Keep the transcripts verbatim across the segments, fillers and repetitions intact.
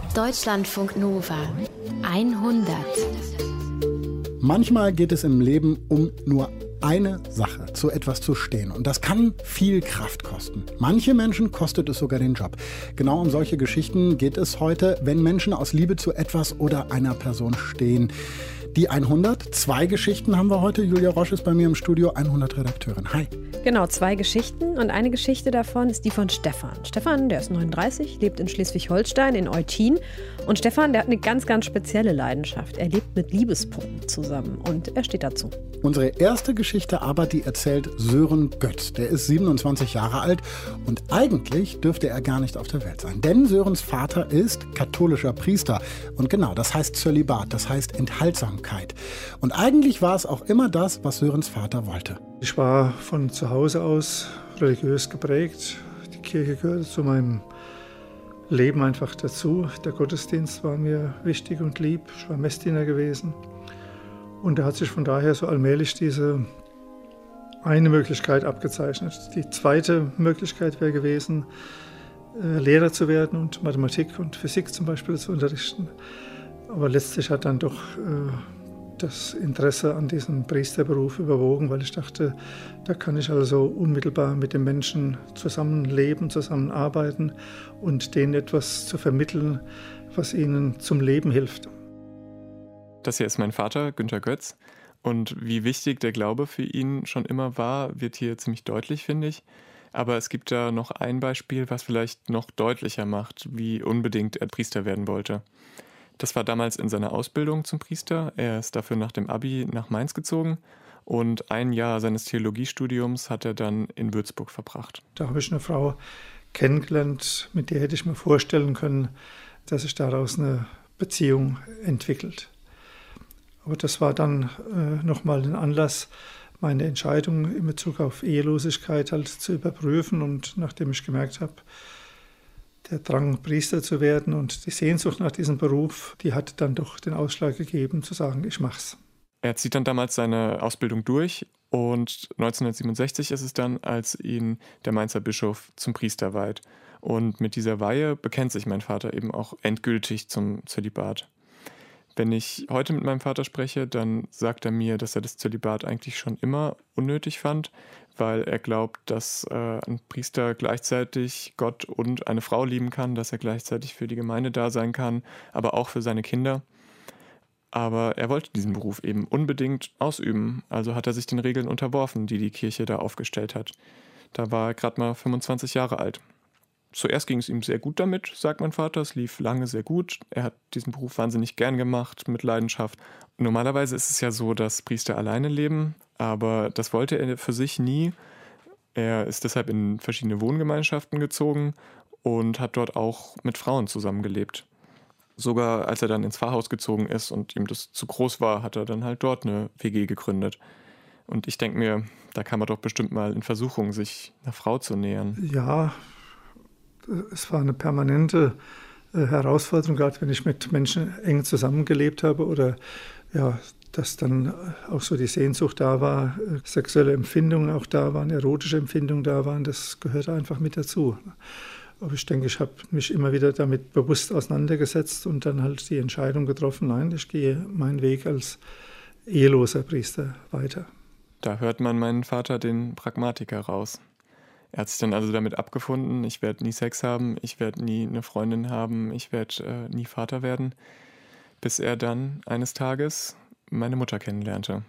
Deutschlandfunk Nova hundert. Manchmal geht es im Leben um nur eine Sache, zu etwas zu stehen. Und das kann viel Kraft kosten. Manche Menschen kostet es sogar den Job. Genau um solche Geschichten geht es heute, wenn Menschen aus Liebe zu etwas oder einer Person stehen. Die hundert, zwei Geschichten haben wir heute. Julia Roche ist bei mir im Studio, hundert-Redakteurin. Hi. Genau, zwei Geschichten und eine Geschichte davon ist die von Stefan. Stefan, der ist neununddreißig, lebt in Schleswig-Holstein, in Eutin. Und Stefan, der hat eine ganz, ganz spezielle Leidenschaft. Er lebt mit Liebespuppen zusammen und er steht dazu. Unsere erste Geschichte aber, die erzählt Sören Götz. Der ist siebenundzwanzig Jahre alt und eigentlich dürfte er gar nicht auf der Welt sein. Denn Sörens Vater ist katholischer Priester. Und genau, das heißt Zölibat, das heißt Enthaltsamkeit. Und eigentlich war es auch immer das, was Sörens Vater wollte. Ich war von zu Hause aus religiös geprägt. Die Kirche gehörte zu meinem Leben einfach dazu. Der Gottesdienst war mir wichtig und lieb. Ich war Messdiener gewesen. Und da hat sich von daher so allmählich diese eine Möglichkeit abgezeichnet. Die zweite Möglichkeit wäre gewesen, Lehrer zu werden und Mathematik und Physik zum Beispiel zu unterrichten. Aber letztlich hat dann doch das Interesse an diesem Priesterberuf überwogen, weil ich dachte, da kann ich also unmittelbar mit den Menschen zusammenleben, zusammenarbeiten und denen etwas zu vermitteln, was ihnen zum Leben hilft. Das hier ist mein Vater, Günter Götz. Und wie wichtig der Glaube für ihn schon immer war, wird hier ziemlich deutlich, finde ich. Aber es gibt da noch ein Beispiel, was vielleicht noch deutlicher macht, wie unbedingt er Priester werden wollte. Das war damals in seiner Ausbildung zum Priester. Er ist dafür nach dem Abi nach Mainz gezogen und ein Jahr seines Theologiestudiums hat er dann in Würzburg verbracht. Da habe ich eine Frau kennengelernt, mit der hätte ich mir vorstellen können, dass sich daraus eine Beziehung entwickelt. Aber das war dann äh, nochmal ein Anlass, meine Entscheidung in Bezug auf Ehelosigkeit halt zu überprüfen. Und nachdem ich gemerkt habe, der Drang, Priester zu werden und die Sehnsucht nach diesem Beruf, die hat dann doch den Ausschlag gegeben, zu sagen, ich mach's. Er zieht dann damals seine Ausbildung durch und neunzehnhundertsiebenundsechzig ist es dann, als ihn der Mainzer Bischof zum Priester weiht. Und mit dieser Weihe bekennt sich mein Vater eben auch endgültig zum Zölibat. Wenn ich heute mit meinem Vater spreche, dann sagt er mir, dass er das Zölibat eigentlich schon immer unnötig fand, weil er glaubt, dass äh, ein Priester gleichzeitig Gott und eine Frau lieben kann, dass er gleichzeitig für die Gemeinde da sein kann, aber auch für seine Kinder. Aber er wollte diesen Beruf eben unbedingt ausüben, also hat er sich den Regeln unterworfen, die die Kirche da aufgestellt hat. Da war er gerade mal fünfundzwanzig Jahre alt. Zuerst ging es ihm sehr gut damit, sagt mein Vater. Es lief lange sehr gut. Er hat diesen Beruf wahnsinnig gern gemacht, mit Leidenschaft. Normalerweise ist es ja so, dass Priester alleine leben, aber das wollte er für sich nie. Er ist deshalb in verschiedene Wohngemeinschaften gezogen und hat dort auch mit Frauen zusammengelebt. Sogar als er dann ins Pfarrhaus gezogen ist und ihm das zu groß war, hat er dann halt dort eine W G gegründet. Und ich denke mir, da kam er doch bestimmt mal in Versuchung, sich einer Frau zu nähern. Ja, es war eine permanente äh, Herausforderung, gerade wenn ich mit Menschen eng zusammengelebt habe oder ja, dass dann auch so die Sehnsucht da war, äh, sexuelle Empfindungen auch da waren, erotische Empfindungen da waren, das gehört einfach mit dazu. Aber ich denke, ich habe mich immer wieder damit bewusst auseinandergesetzt und dann halt die Entscheidung getroffen, nein, ich gehe meinen Weg als eheloser Priester weiter. Da hört man meinen Vater, den Pragmatiker, raus. Er hat sich dann also damit abgefunden, ich werde nie Sex haben, ich werde nie eine Freundin haben, ich werde äh, nie Vater werden, bis er dann eines Tages meine Mutter kennenlernte.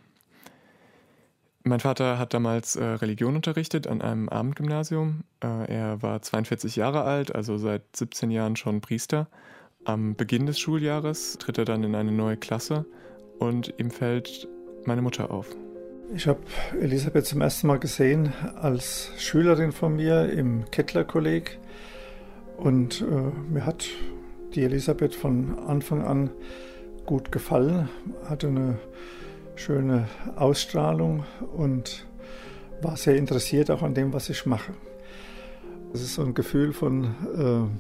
Mein Vater hat damals äh, Religion unterrichtet an einem Abendgymnasium. Äh, er war zweiundvierzig Jahre alt, also seit siebzehn Jahren schon Priester. Am Beginn des Schuljahres tritt er dann in eine neue Klasse und ihm fällt meine Mutter auf. Ich habe Elisabeth zum ersten Mal gesehen als Schülerin von mir im Kettler-Kolleg und äh, mir hat die Elisabeth von Anfang an gut gefallen, hatte eine schöne Ausstrahlung und war sehr interessiert auch an dem, was ich mache. Es ist so ein Gefühl von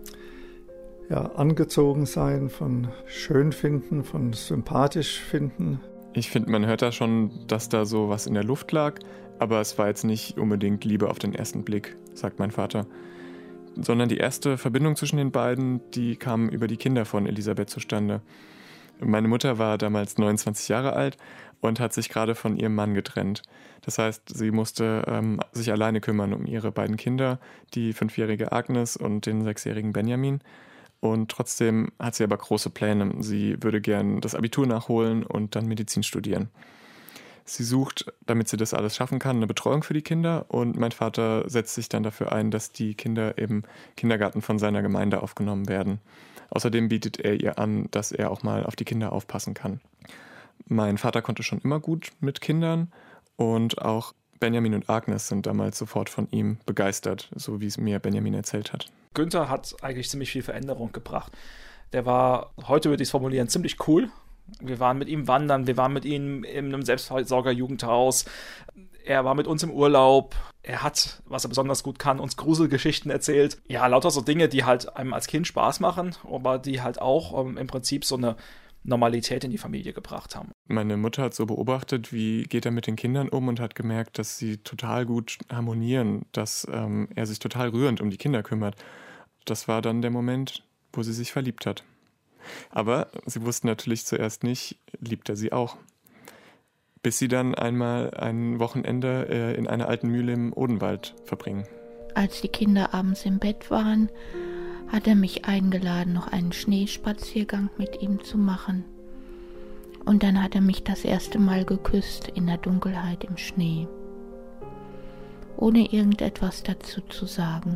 äh, ja, angezogen sein, von schön finden, von sympathisch finden. Ich finde, man hört da schon, dass da so was in der Luft lag, aber es war jetzt nicht unbedingt Liebe auf den ersten Blick, sagt mein Vater. sondern die erste Verbindung zwischen den beiden, die kam über die Kinder von Elisabeth zustande. Meine Mutter war damals neunundzwanzig Jahre alt und hat sich gerade von ihrem Mann getrennt. Das heißt, sie musste ähm, sich alleine kümmern um ihre beiden Kinder, die fünfjährige Agnes und den sechsjährigen Benjamin. Und trotzdem hat sie aber große Pläne. Sie würde gern das Abitur nachholen und dann Medizin studieren. Sie sucht, damit sie das alles schaffen kann, eine Betreuung für die Kinder und mein Vater setzt sich dann dafür ein, dass die Kinder im Kindergarten von seiner Gemeinde aufgenommen werden. Außerdem bietet er ihr an, dass er auch mal auf die Kinder aufpassen kann. Mein Vater konnte schon immer gut mit Kindern und auch Benjamin und Agnes sind damals sofort von ihm begeistert, so wie es mir Benjamin erzählt hat. Günther hat eigentlich ziemlich viel Veränderung gebracht. Der war, heute würde ich es formulieren, ziemlich cool. Wir waren mit ihm wandern, wir waren mit ihm in einem Selbstversorger-Jugendhaus. Er war mit uns im Urlaub. Er hat, was er besonders gut kann, uns Gruselgeschichten erzählt. Ja, lauter so Dinge, die halt einem als Kind Spaß machen, aber die halt auch ähm, im Prinzip so eine Normalität in die Familie gebracht haben. Meine Mutter hat so beobachtet, wie geht er mit den Kindern um und hat gemerkt, dass sie total gut harmonieren, dass ähm, er sich total rührend um die Kinder kümmert. Das war dann der Moment, wo sie sich verliebt hat. Aber sie wussten natürlich zuerst nicht, liebt er sie auch. Bis sie dann einmal ein Wochenende äh, in einer alten Mühle im Odenwald verbringen. Als die Kinder abends im Bett waren, hat er mich eingeladen, noch einen Schneespaziergang mit ihm zu machen. Und dann hat er mich das erste Mal geküsst in der Dunkelheit im Schnee, ohne irgendetwas dazu zu sagen.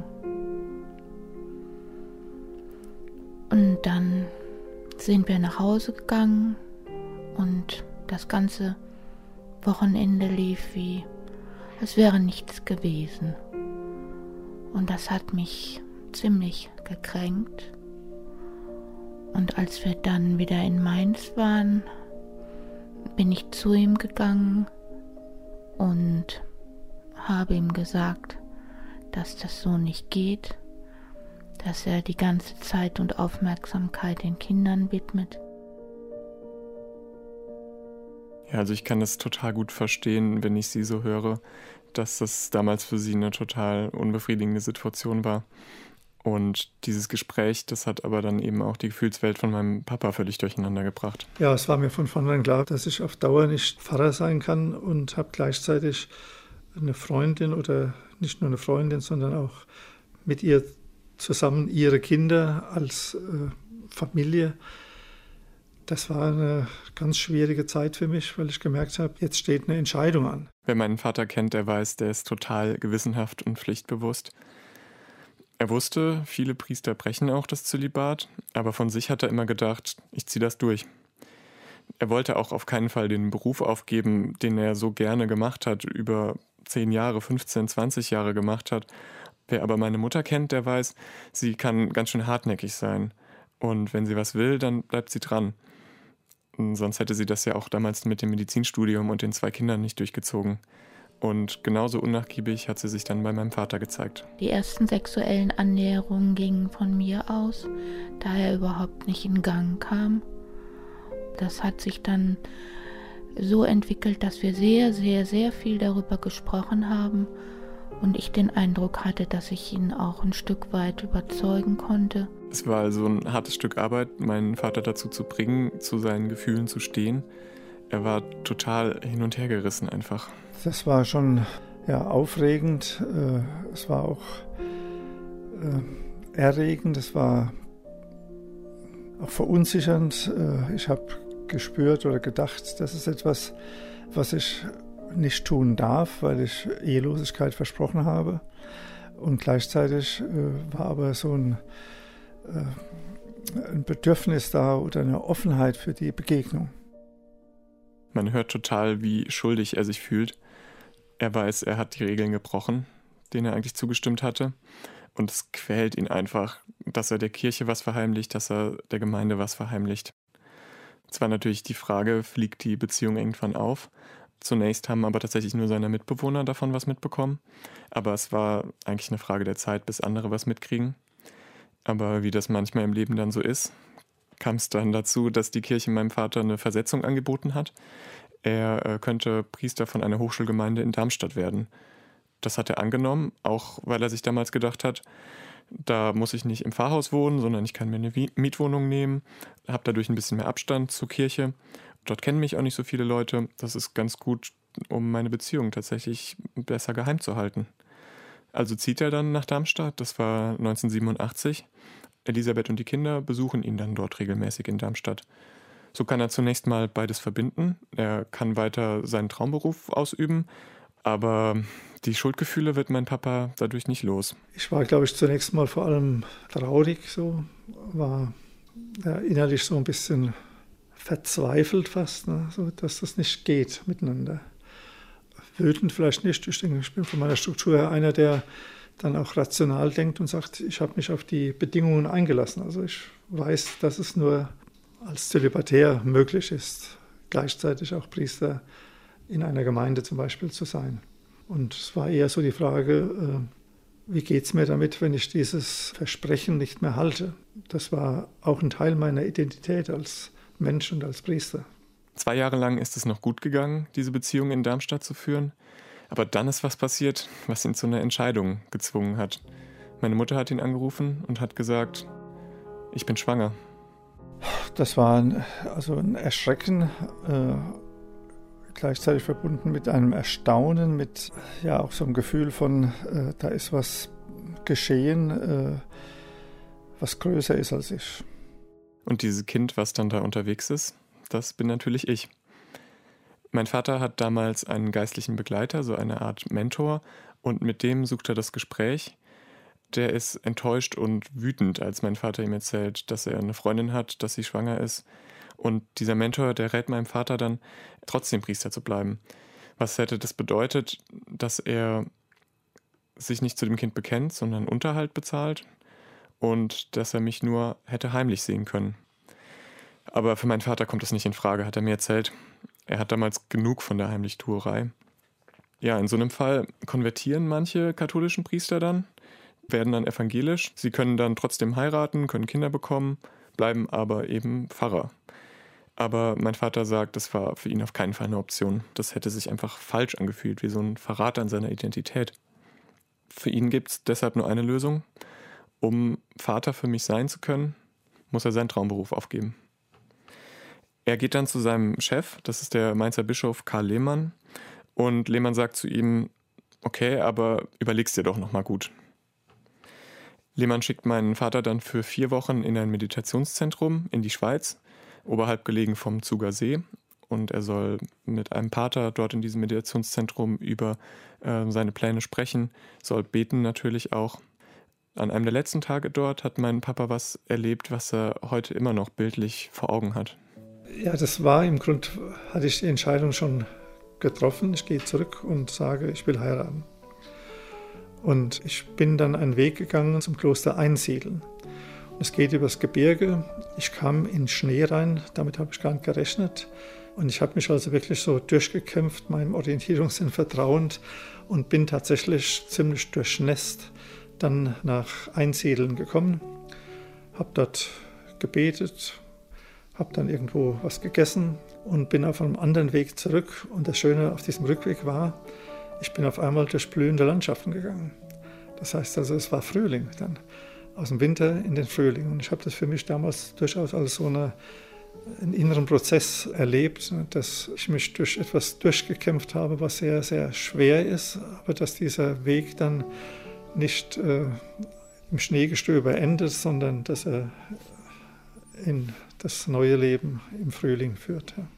Und dann sind wir nach Hause gegangen und das ganze Wochenende lief wie, als wäre nichts gewesen. Und das hat mich ziemlich gekränkt. Und als wir dann wieder in Mainz waren, bin ich zu ihm gegangen und habe ihm gesagt, dass das so nicht geht, dass er die ganze Zeit und Aufmerksamkeit den Kindern widmet. Ja, also ich kann das total gut verstehen, wenn ich sie so höre, dass das damals für sie eine total unbefriedigende Situation war. Und dieses Gespräch, das hat aber dann eben auch die Gefühlswelt von meinem Papa völlig durcheinander gebracht. Ja, es war mir von vornherein klar, dass ich auf Dauer nicht Pfarrer sein kann und habe gleichzeitig eine Freundin oder nicht nur eine Freundin, sondern auch mit ihr zusammen ihre Kinder als äh, Familie. Das war eine ganz schwierige Zeit für mich, weil ich gemerkt habe, jetzt steht eine Entscheidung an. Wer meinen Vater kennt, der weiß, der ist total gewissenhaft und pflichtbewusst. Er wusste, viele Priester brechen auch das Zölibat, aber von sich hat er immer gedacht, ich ziehe das durch. Er wollte auch auf keinen Fall den Beruf aufgeben, den er so gerne gemacht hat, über zehn Jahre, fünfzehn, zwanzig Jahre gemacht hat. Wer aber meine Mutter kennt, der weiß, sie kann ganz schön hartnäckig sein. Und wenn sie was will, dann bleibt sie dran. Und sonst hätte sie das ja auch damals mit dem Medizinstudium und den zwei Kindern nicht durchgezogen. Und genauso unnachgiebig hat sie sich dann bei meinem Vater gezeigt. Die ersten sexuellen Annäherungen gingen von mir aus, da er überhaupt nicht in Gang kam. Das hat sich dann so entwickelt, dass wir sehr, sehr, sehr viel darüber gesprochen haben und ich den Eindruck hatte, dass ich ihn auch ein Stück weit überzeugen konnte. Es war also ein hartes Stück Arbeit, meinen Vater dazu zu bringen, zu seinen Gefühlen zu stehen. Er war total hin und her gerissen einfach. Das war schon ja, aufregend, äh, es war auch äh, erregend, es war auch verunsichernd. Äh, ich habe gespürt oder gedacht, das ist etwas, was ich nicht tun darf, weil ich Ehelosigkeit versprochen habe. Und gleichzeitig äh, war aber so ein, äh, ein Bedürfnis da oder eine Offenheit für die Begegnung. Man hört total, wie schuldig er sich fühlt. Er weiß, er hat die Regeln gebrochen, denen er eigentlich zugestimmt hatte. Und es quält ihn einfach, dass er der Kirche was verheimlicht, dass er der Gemeinde was verheimlicht. Es war natürlich die Frage, fliegt die Beziehung irgendwann auf? Zunächst haben aber tatsächlich nur seine Mitbewohner davon was mitbekommen. Aber es war eigentlich eine Frage der Zeit, bis andere was mitkriegen. Aber wie das manchmal im Leben dann so ist, kam es dann dazu, dass die Kirche meinem Vater eine Versetzung angeboten hat. Er äh, könnte Priester von einer Hochschulgemeinde in Darmstadt werden. Das hat er angenommen, auch weil er sich damals gedacht hat, Da muss ich nicht im Pfarrhaus wohnen, sondern ich kann mir eine Mietwohnung nehmen, habe dadurch ein bisschen mehr Abstand zur Kirche. Dort kennen mich auch nicht so viele Leute. Das ist ganz gut, um meine Beziehung tatsächlich besser geheim zu halten. Also zieht er dann nach Darmstadt, das war neunzehnhundertsiebenundachtzig. Elisabeth und die Kinder besuchen ihn dann dort regelmäßig in Darmstadt. So kann er zunächst mal beides verbinden. Er kann weiter seinen Traumberuf ausüben, aber die Schuldgefühle wird mein Papa dadurch nicht los. Ich war, glaube ich, zunächst mal vor allem traurig, so, war ja, innerlich so ein bisschen verzweifelt fast, ne, so, dass das nicht geht miteinander. Wütend vielleicht nicht. Ich denke, ich bin von meiner Struktur her einer, der dann auch rational denkt und sagt, ich habe mich auf die Bedingungen eingelassen. Also ich weiß, dass es nur als Zölibatär möglich ist, gleichzeitig auch Priester in einer Gemeinde zum Beispiel zu sein. Und es war eher so die Frage, wie geht es mir damit, wenn ich dieses Versprechen nicht mehr halte? Das war auch ein Teil meiner Identität als Mensch und als Priester. Zwei Jahre lang ist es noch gut gegangen, diese Beziehung in Darmstadt zu führen. Aber dann ist was passiert, was ihn zu einer Entscheidung gezwungen hat. Meine Mutter hat ihn angerufen und hat gesagt, ich bin schwanger. Das war ein, also ein Erschrecken, äh, gleichzeitig verbunden mit einem Erstaunen, mit ja auch so einem Gefühl von, äh, da ist was geschehen, äh, was größer ist als ich. Und dieses Kind, was dann da unterwegs ist, das bin natürlich ich. Mein Vater hat damals einen geistlichen Begleiter, so eine Art Mentor, und mit dem sucht er das Gespräch. Der ist enttäuscht und wütend, als mein Vater ihm erzählt, dass er eine Freundin hat, dass sie schwanger ist. Und dieser Mentor, der rät meinem Vater dann, trotzdem Priester zu bleiben. Was hätte das bedeutet, dass er sich nicht zu dem Kind bekennt, sondern Unterhalt bezahlt und dass er mich nur hätte heimlich sehen können. Aber für meinen Vater kommt das nicht in Frage, hat er mir erzählt. Er hat damals genug von der Heimlichtuerei. Ja, in so einem Fall konvertieren manche katholischen Priester dann, werden dann evangelisch. Sie können dann trotzdem heiraten, können Kinder bekommen, bleiben aber eben Pfarrer. Aber mein Vater sagt, das war für ihn auf keinen Fall eine Option. Das hätte sich einfach falsch angefühlt, wie so ein Verrat an seiner Identität. Für ihn gibt es deshalb nur eine Lösung. Um Vater für mich sein zu können, muss er seinen Traumberuf aufgeben. Er geht dann zu seinem Chef, das ist der Mainzer Bischof Karl Lehmann. Und Lehmann sagt zu ihm, okay, aber überleg's dir doch nochmal gut. Lehmann schickt meinen Vater dann für vier Wochen in ein Meditationszentrum in die Schweiz, oberhalb gelegen vom Zuger See. Und er soll mit einem Pater dort in diesem Meditationszentrum über äh, seine Pläne sprechen, soll beten natürlich auch. An einem der letzten Tage dort hat mein Papa was erlebt, was er heute immer noch bildlich vor Augen hat. Ja, das war im Grunde, hatte ich die Entscheidung schon getroffen. Ich gehe zurück und sage, ich will heiraten. Und ich bin dann einen Weg gegangen zum Kloster Einsiedeln. Es geht übers Gebirge. Ich kam in Schnee rein, damit habe ich gar nicht gerechnet. Und ich habe mich also wirklich so durchgekämpft, meinem Orientierungssinn vertrauend, und bin tatsächlich ziemlich durchnässt dann nach Einsiedeln gekommen. Habe dort gebetet, habe dann irgendwo was gegessen und bin auf einem anderen Weg zurück. Und das Schöne auf diesem Rückweg war, ich bin auf einmal durch blühende Landschaften gegangen. Das heißt also, es war Frühling dann, aus dem Winter in den Frühling. Und ich habe das für mich damals durchaus als so eine, einen inneren Prozess erlebt, dass ich mich durch etwas durchgekämpft habe, was sehr, sehr schwer ist, aber dass dieser Weg dann nicht äh, im Schneegestöber endet, sondern dass er in das neue Leben im Frühling führt. Ja.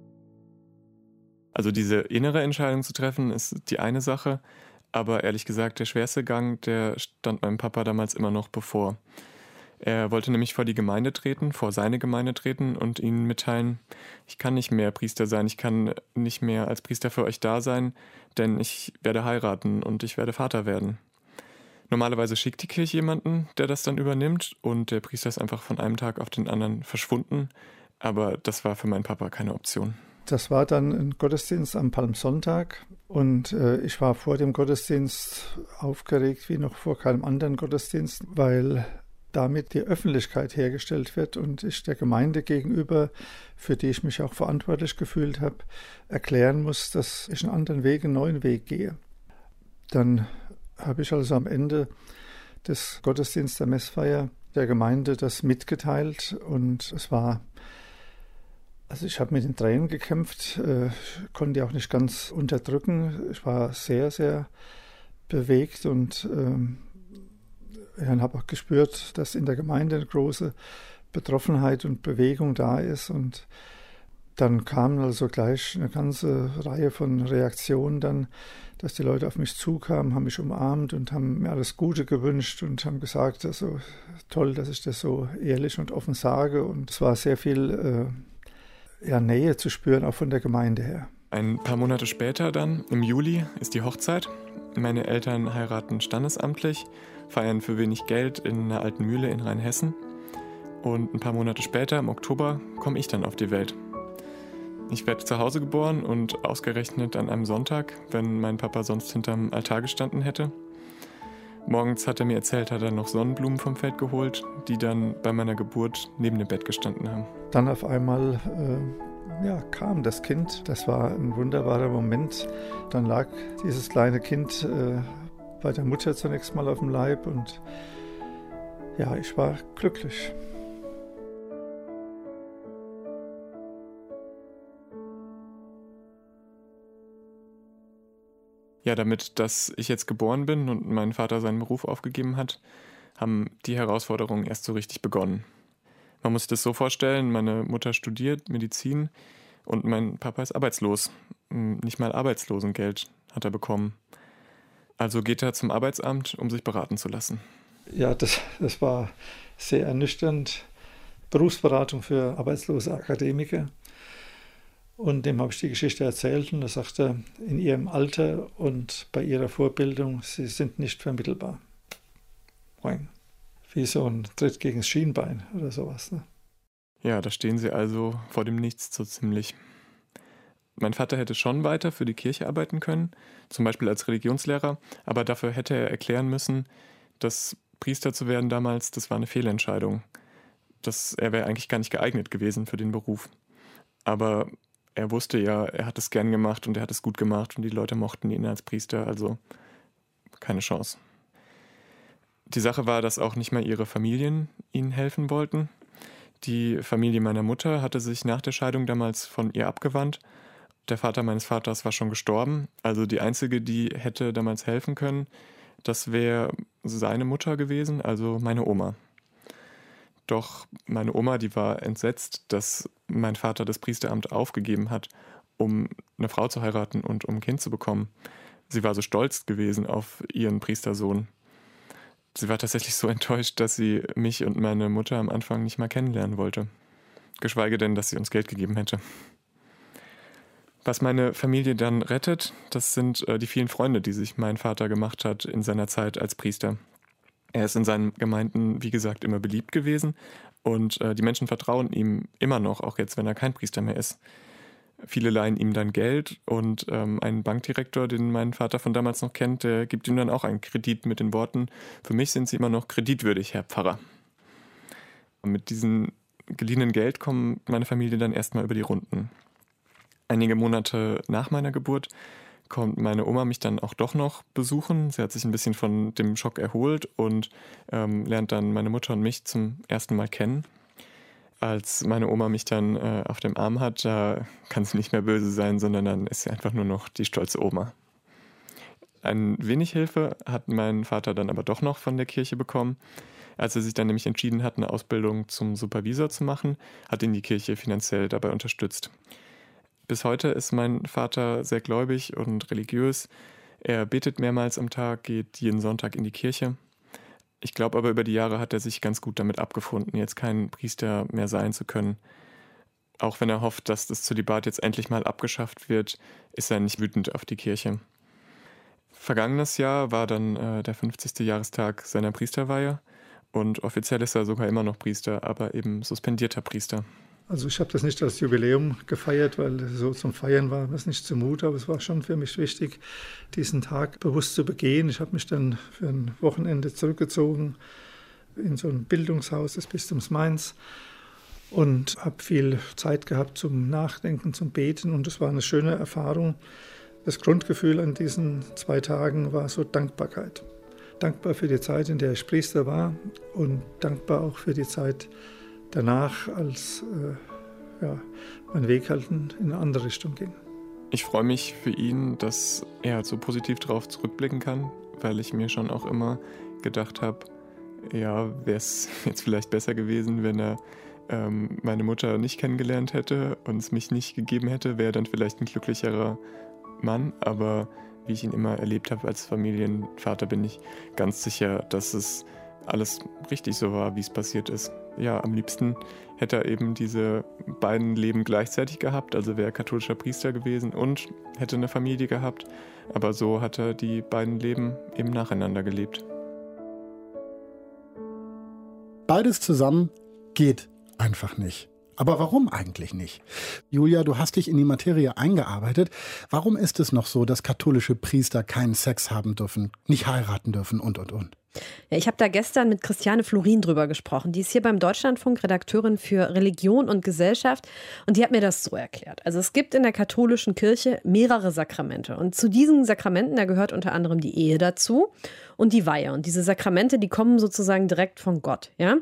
Also diese innere Entscheidung zu treffen, ist die eine Sache, aber ehrlich gesagt, der schwerste Gang, der stand meinem Papa damals immer noch bevor. Er wollte nämlich vor die Gemeinde treten, vor seine Gemeinde treten und ihnen mitteilen, ich kann nicht mehr Priester sein, ich kann nicht mehr als Priester für euch da sein, denn ich werde heiraten und ich werde Vater werden. Normalerweise schickt die Kirche jemanden, der das dann übernimmt, und der Priester ist einfach von einem Tag auf den anderen verschwunden. Aber das war für meinen Papa keine Option. Das war dann ein Gottesdienst am Palmsonntag und äh, ich war vor dem Gottesdienst aufgeregt wie noch vor keinem anderen Gottesdienst, weil damit die Öffentlichkeit hergestellt wird und ich der Gemeinde gegenüber, für die ich mich auch verantwortlich gefühlt habe, erklären muss, dass ich einen anderen Weg, einen neuen Weg gehe. Dann habe ich also am Ende des Gottesdienstes der Messfeier der Gemeinde das mitgeteilt und es war, also ich habe mit den Tränen gekämpft, äh, konnte die auch nicht ganz unterdrücken. Ich war sehr, sehr bewegt und ähm, ja, habe auch gespürt, dass in der Gemeinde eine große Betroffenheit und Bewegung da ist und dann kam also gleich eine ganze Reihe von Reaktionen dann, dass die Leute auf mich zukamen, haben mich umarmt und haben mir alles Gute gewünscht und haben gesagt, also toll, dass ich das so ehrlich und offen sage. Und es war sehr viel äh, ja, Nähe zu spüren, auch von der Gemeinde her. Ein paar Monate später dann, im Juli, ist die Hochzeit. Meine Eltern heiraten standesamtlich, feiern für wenig Geld in einer alten Mühle in Rheinhessen. Und ein paar Monate später, im Oktober, komme ich dann auf die Welt. Ich werde zu Hause geboren und ausgerechnet an einem Sonntag, wenn mein Papa sonst hinterm Altar gestanden hätte. Morgens hat er mir erzählt, hat er noch Sonnenblumen vom Feld geholt, die dann bei meiner Geburt neben dem Bett gestanden haben. Dann auf einmal äh, ja, kam das Kind. Das war ein wunderbarer Moment. Dann lag dieses kleine Kind äh, bei der Mutter zunächst mal auf dem Leib und ja, ich war glücklich. Ja, damit, dass ich jetzt geboren bin und mein Vater seinen Beruf aufgegeben hat, haben die Herausforderungen erst so richtig begonnen. Man muss sich das so vorstellen, meine Mutter studiert Medizin und mein Papa ist arbeitslos. Nicht mal Arbeitslosengeld hat er bekommen. Also geht er zum Arbeitsamt, um sich beraten zu lassen. Ja, das, das war sehr ernüchternd. Berufsberatung für arbeitslose Akademiker. Und dem habe ich die Geschichte erzählt und er sagte, in ihrem Alter und bei ihrer Vorbildung, sie sind nicht vermittelbar. Wie so ein Tritt gegen das Schienbein oder sowas. Ne? Ja, da stehen sie also vor dem Nichts so ziemlich. Mein Vater hätte schon weiter für die Kirche arbeiten können, zum Beispiel als Religionslehrer, aber dafür hätte er erklären müssen, dass Priester zu werden damals, das war eine Fehlentscheidung. Das, er wäre eigentlich gar nicht geeignet gewesen für den Beruf. Aber er wusste ja, er hat es gern gemacht und er hat es gut gemacht und die Leute mochten ihn als Priester, also keine Chance. Die Sache war, dass auch nicht mal ihre Familien ihnen helfen wollten. Die Familie meiner Mutter hatte sich nach der Scheidung damals von ihr abgewandt. Der Vater meines Vaters war schon gestorben, also die einzige, die hätte damals helfen können, das wäre seine Mutter gewesen, also meine Oma. Doch meine Oma, die war entsetzt, dass mein Vater das Priesteramt aufgegeben hat, um eine Frau zu heiraten und um ein Kind zu bekommen. Sie war so stolz gewesen auf ihren Priestersohn. Sie war tatsächlich so enttäuscht, dass sie mich und meine Mutter am Anfang nicht mal kennenlernen wollte. Geschweige denn, dass sie uns Geld gegeben hätte. Was meine Familie dann rettet, das sind äh, die vielen Freunde, die sich mein Vater gemacht hat in seiner Zeit als Priester. Er ist in seinen Gemeinden, wie gesagt, immer beliebt gewesen und äh, die Menschen vertrauen ihm immer noch, auch jetzt, wenn er kein Priester mehr ist. Viele leihen ihm dann Geld und ähm, ein Bankdirektor, den mein Vater von damals noch kennt, der gibt ihm dann auch einen Kredit mit den Worten, für mich sind Sie immer noch kreditwürdig, Herr Pfarrer. Und mit diesem geliehenen Geld kommt meine Familie dann erstmal über die Runden. Einige Monate nach meiner Geburt kommt meine Oma mich dann auch doch noch besuchen. Sie hat sich ein bisschen von dem Schock erholt und ähm, lernt dann meine Mutter und mich zum ersten Mal kennen. Als meine Oma mich dann äh, auf dem Arm hat, da kann sie nicht mehr böse sein, sondern dann ist sie einfach nur noch die stolze Oma. Ein wenig Hilfe hat mein Vater dann aber doch noch von der Kirche bekommen. Als er sich dann nämlich entschieden hat, eine Ausbildung zum Supervisor zu machen, hat ihn die Kirche finanziell dabei unterstützt. Bis heute ist mein Vater sehr gläubig und religiös. Er betet mehrmals am Tag, geht jeden Sonntag in die Kirche. Ich glaube aber, über die Jahre hat er sich ganz gut damit abgefunden, jetzt kein Priester mehr sein zu können. Auch wenn er hofft, dass das Zölibat jetzt endlich mal abgeschafft wird, ist er nicht wütend auf die Kirche. Vergangenes Jahr war dann äh, der fünfzigste Jahrestag seiner Priesterweihe und offiziell ist er sogar immer noch Priester, aber eben suspendierter Priester. Also ich habe das nicht als Jubiläum gefeiert, weil so zum Feiern war das nicht zumute, aber es war schon für mich wichtig, diesen Tag bewusst zu begehen. Ich habe mich dann für ein Wochenende zurückgezogen in so ein Bildungshaus des Bistums Mainz und habe viel Zeit gehabt zum Nachdenken, zum Beten und es war eine schöne Erfahrung. Das Grundgefühl an diesen zwei Tagen war so Dankbarkeit. dankbar für die Zeit, in der ich Priester war und dankbar auch für die Zeit danach, als äh, ja, mein Weg halt in eine andere Richtung ging. Ich freue mich für ihn, dass er halt so positiv darauf zurückblicken kann, weil ich mir schon auch immer gedacht habe, ja, wäre es jetzt vielleicht besser gewesen, wenn er ähm, meine Mutter nicht kennengelernt hätte und es mich nicht gegeben hätte, wäre er dann vielleicht ein glücklicherer Mann. Aber wie ich ihn immer erlebt habe als Familienvater, bin ich ganz sicher, dass es alles richtig so war, wie es passiert ist. Ja, am liebsten hätte er eben diese beiden Leben gleichzeitig gehabt, also wäre katholischer Priester gewesen und hätte eine Familie gehabt. Aber so hat er die beiden Leben eben nacheinander gelebt. Beides zusammen geht einfach nicht. Aber warum eigentlich nicht? Julia, du hast dich in die Materie eingearbeitet. Warum ist es noch so, dass katholische Priester keinen Sex haben dürfen, nicht heiraten dürfen und, und, und? Ja, ich habe da gestern mit Christiane Florin drüber gesprochen. Die ist hier beim Deutschlandfunk Redakteurin für Religion und Gesellschaft und die hat mir das so erklärt. Also es gibt in der katholischen Kirche mehrere Sakramente und zu diesen Sakramenten, da gehört unter anderem die Ehe dazu und die Weihe. Und diese Sakramente, die kommen sozusagen direkt von Gott, ja?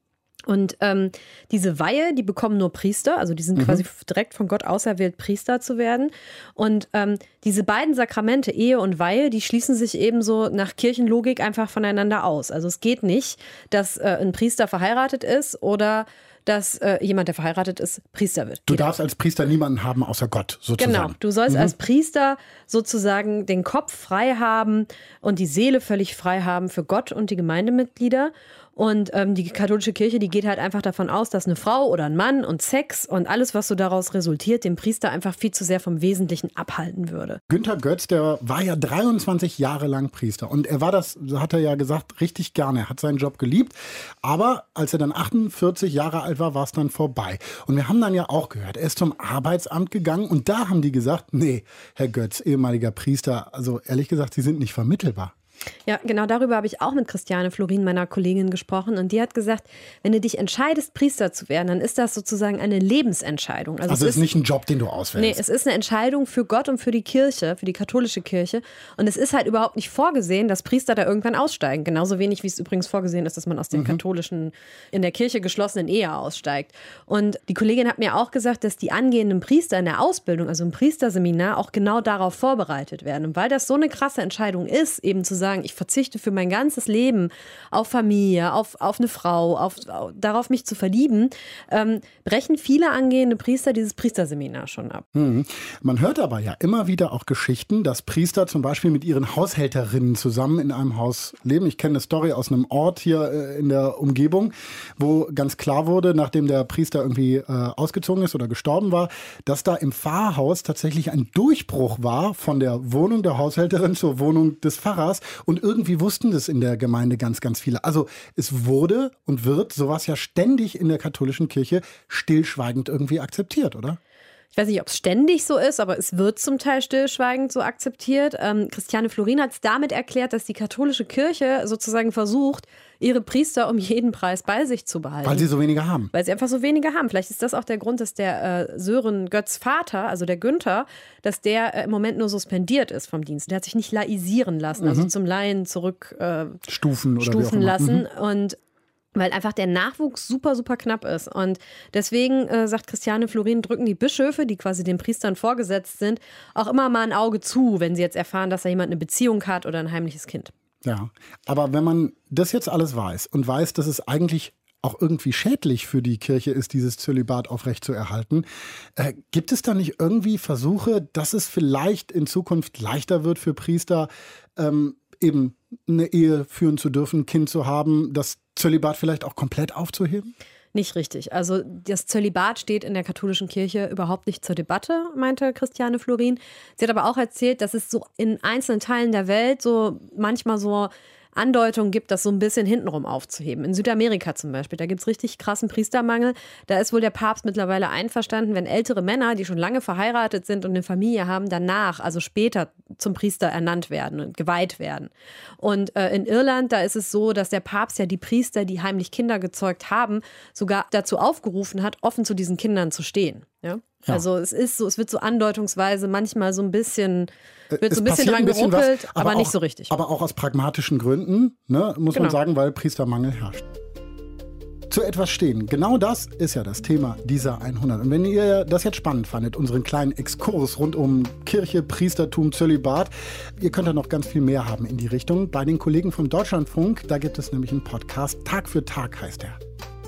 Und ähm, diese Weihe, die bekommen nur Priester, also die sind mhm. quasi direkt von Gott auserwählt, Priester zu werden. Und ähm, diese beiden Sakramente, Ehe und Weihe, die schließen sich eben so nach Kirchenlogik einfach voneinander aus. Also es geht nicht, dass äh, ein Priester verheiratet ist oder dass äh, jemand, der verheiratet ist, Priester wird. Du Geht darfst als Priester niemanden haben außer Gott, sozusagen. Genau, du sollst mhm. als Priester sozusagen den Kopf frei haben und die Seele völlig frei haben für Gott und die Gemeindemitglieder. Und ähm, die katholische Kirche, die geht halt einfach davon aus, dass eine Frau oder ein Mann und Sex und alles, was so daraus resultiert, den Priester einfach viel zu sehr vom Wesentlichen abhalten würde. Günter Götz, der war ja dreiundzwanzig Jahre lang Priester. Und er war das, so hat er ja gesagt, richtig gerne. Er hat seinen Job geliebt. Aber als er dann achtundvierzig Jahre alt war, war es dann vorbei. Und wir haben dann ja auch gehört, er ist zum Arbeitsamt gegangen. Und da haben die gesagt, nee, Herr Götz, ehemaliger Priester, also ehrlich gesagt, Sie sind nicht vermittelbar. Ja, genau darüber habe ich auch mit Christiane Florin, meiner Kollegin, gesprochen. Und die hat gesagt, wenn du dich entscheidest, Priester zu werden, dann ist das sozusagen eine Lebensentscheidung. Also, also es ist nicht ein Job, den du auswählst. Nee, es ist eine Entscheidung für Gott und für die Kirche, für die katholische Kirche. Und es ist halt überhaupt nicht vorgesehen, dass Priester da irgendwann aussteigen. Genauso wenig, wie es übrigens vorgesehen ist, dass man aus der mhm. katholischen, in der Kirche geschlossenen Ehe aussteigt. Und die Kollegin hat mir auch gesagt, dass die angehenden Priester in der Ausbildung, also im Priesterseminar, auch genau darauf vorbereitet werden. Und weil das so eine krasse Entscheidung ist, eben zu sagen, ich verzichte für mein ganzes Leben auf Familie, auf, auf eine Frau, auf, auf, darauf mich zu verlieben, ähm, brechen viele angehende Priester dieses Priesterseminar schon ab. Mhm. Man hört aber ja immer wieder auch Geschichten, dass Priester zum Beispiel mit ihren Haushälterinnen zusammen in einem Haus leben. Ich kenne eine Story aus einem Ort hier äh, in der Umgebung, wo ganz klar wurde, nachdem der Priester irgendwie äh, ausgezogen ist oder gestorben war, dass da im Pfarrhaus tatsächlich ein Durchbruch war von der Wohnung der Haushälterin zur Wohnung des Pfarrers. Und irgendwie wussten das in der Gemeinde ganz, ganz viele. Also es wurde und wird sowas ja ständig in der katholischen Kirche stillschweigend irgendwie akzeptiert, oder? Ich weiß nicht, ob es ständig so ist, aber es wird zum Teil stillschweigend so akzeptiert. Ähm, Christiane Florin hat es damit erklärt, dass die katholische Kirche sozusagen versucht, ihre Priester um jeden Preis bei sich zu behalten. Weil sie so wenige haben. Weil sie einfach so wenige haben. Vielleicht ist das auch der Grund, dass der äh, Sören Götz Vater, also der Günther, dass der äh, im Moment nur suspendiert ist vom Dienst. Der hat sich nicht laisieren lassen, mhm. also zum Laien zurück äh, stufen, oder stufen wie auch lassen. Mhm. Und weil einfach der Nachwuchs super, super knapp ist. Und deswegen, äh, sagt Christiane Florin, drücken die Bischöfe, die quasi den Priestern vorgesetzt sind, auch immer mal ein Auge zu, wenn sie jetzt erfahren, dass da jemand eine Beziehung hat oder ein heimliches Kind. Ja, aber wenn man das jetzt alles weiß und weiß, dass es eigentlich auch irgendwie schädlich für die Kirche ist, dieses Zölibat aufrechtzuerhalten, äh, gibt es da nicht irgendwie Versuche, dass es vielleicht in Zukunft leichter wird für Priester, ähm, eben eine Ehe führen zu dürfen, ein Kind zu haben, das Zölibat vielleicht auch komplett aufzuheben? Nicht richtig. Also das Zölibat steht in der katholischen Kirche überhaupt nicht zur Debatte, meinte Christiane Florin. Sie hat aber auch erzählt, dass es so in einzelnen Teilen der Welt so manchmal so Andeutungen gibt, das so ein bisschen hintenrum aufzuheben. In Südamerika zum Beispiel, da gibt es richtig krassen Priestermangel. Da ist wohl der Papst mittlerweile einverstanden, wenn ältere Männer, die schon lange verheiratet sind und eine Familie haben, danach, also später zum Priester ernannt werden und geweiht werden. Und äh, in Irland, da ist es so, dass der Papst ja die Priester, die heimlich Kinder gezeugt haben, sogar dazu aufgerufen hat, offen zu diesen Kindern zu stehen. Ja? Ja. Also es ist so, es wird so andeutungsweise manchmal so ein bisschen, wird Es so ein bisschen passiert dran ein bisschen geruckelt, was, aber, auch, nicht so richtig. Aber auch aus pragmatischen Gründen, ne, muss Genau. man sagen, weil Priestermangel herrscht. Zu etwas stehen. Genau das ist ja das Thema dieser hundert. Und wenn ihr das jetzt spannend fandet, unseren kleinen Exkurs rund um Kirche, Priestertum, Zölibat, ihr könnt da noch ganz viel mehr haben in die Richtung. Bei den Kollegen vom Deutschlandfunk, da gibt es nämlich einen Podcast, Tag für Tag heißt er.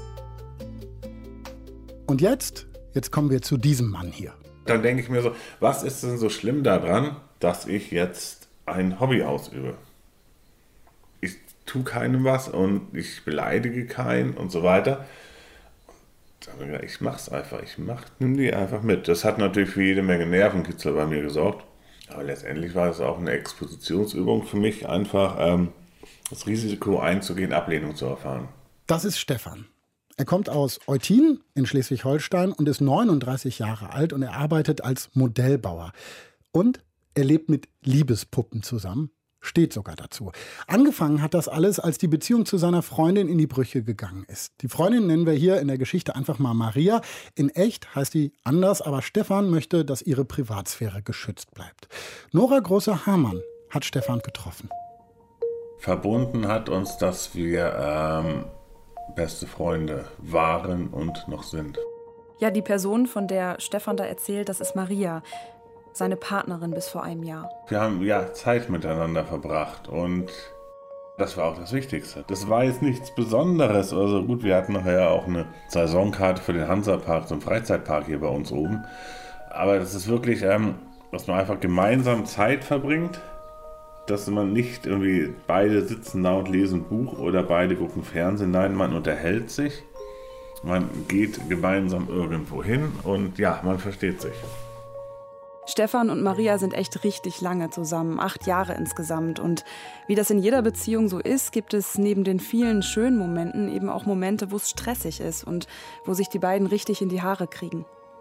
Und jetzt, jetzt kommen wir zu diesem Mann hier. Dann denke ich mir so, was ist denn so schlimm daran, dass ich jetzt ein Hobby ausübe? Ich tue keinem was und ich beleidige keinen und so weiter. Und dann, ich mach's einfach, ich mach, nimm die einfach mit. Das hat natürlich für jede Menge Nervenkitzel bei mir gesorgt. Aber letztendlich war es auch eine Expositionsübung für mich, einfach ähm, das Risiko einzugehen, Ablehnung zu erfahren. Das ist Stefan. Er kommt aus Eutin in Schleswig-Holstein und ist neununddreißig Jahre alt und er arbeitet als Modellbauer. Und er lebt mit Liebespuppen zusammen, steht sogar dazu. Angefangen hat das alles, als die Beziehung zu seiner Freundin in die Brüche gegangen ist. Die Freundin nennen wir hier in der Geschichte einfach mal Maria. In echt heißt die anders, aber Stefan möchte, dass ihre Privatsphäre geschützt bleibt. Nora Große-Hamann hat Stefan getroffen. Verbunden hat uns, dass wir ähm, beste Freunde waren und noch sind. Ja, die Person, von der Stefan da erzählt, das ist Maria, seine Partnerin bis vor einem Jahr. Wir haben ja Zeit miteinander verbracht und das war auch das Wichtigste. Das war jetzt nichts Besonderes. Also gut, wir hatten nachher auch eine Saisonkarte für den Hansapark, so einen Freizeitpark hier bei uns oben. Aber das ist wirklich, ähm, dass man einfach gemeinsam Zeit verbringt, dass man nicht irgendwie beide sitzen da und lesen ein Buch oder beide gucken Fernsehen. Nein, man unterhält sich, man geht gemeinsam irgendwo hin und ja, man versteht sich. Stefan und Maria sind echt richtig lange zusammen, acht Jahre insgesamt. Und wie das in jeder Beziehung so ist, gibt es neben den vielen schönen Momenten eben auch Momente, wo es stressig ist und wo sich die beiden richtig in die Haare kriegen.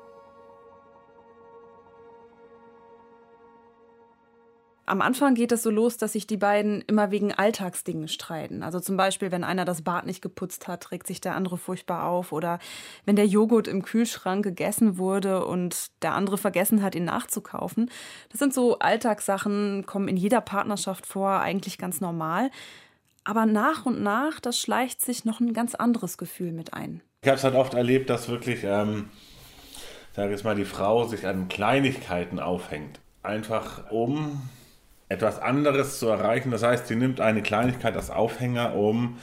Am Anfang geht es so los, dass sich die beiden immer wegen Alltagsdingen streiten. Also zum Beispiel, wenn einer das Bad nicht geputzt hat, regt sich der andere furchtbar auf. Oder wenn der Joghurt im Kühlschrank gegessen wurde und der andere vergessen hat, ihn nachzukaufen. Das sind so Alltagssachen, kommen in jeder Partnerschaft vor, eigentlich ganz normal. Aber nach und nach, das schleicht sich noch ein ganz anderes Gefühl mit ein. Ich habe es halt oft erlebt, dass wirklich, ähm, sage ich mal, die Frau sich an Kleinigkeiten aufhängt. Einfach um etwas anderes zu erreichen. Das heißt, sie nimmt eine Kleinigkeit als Aufhänger, um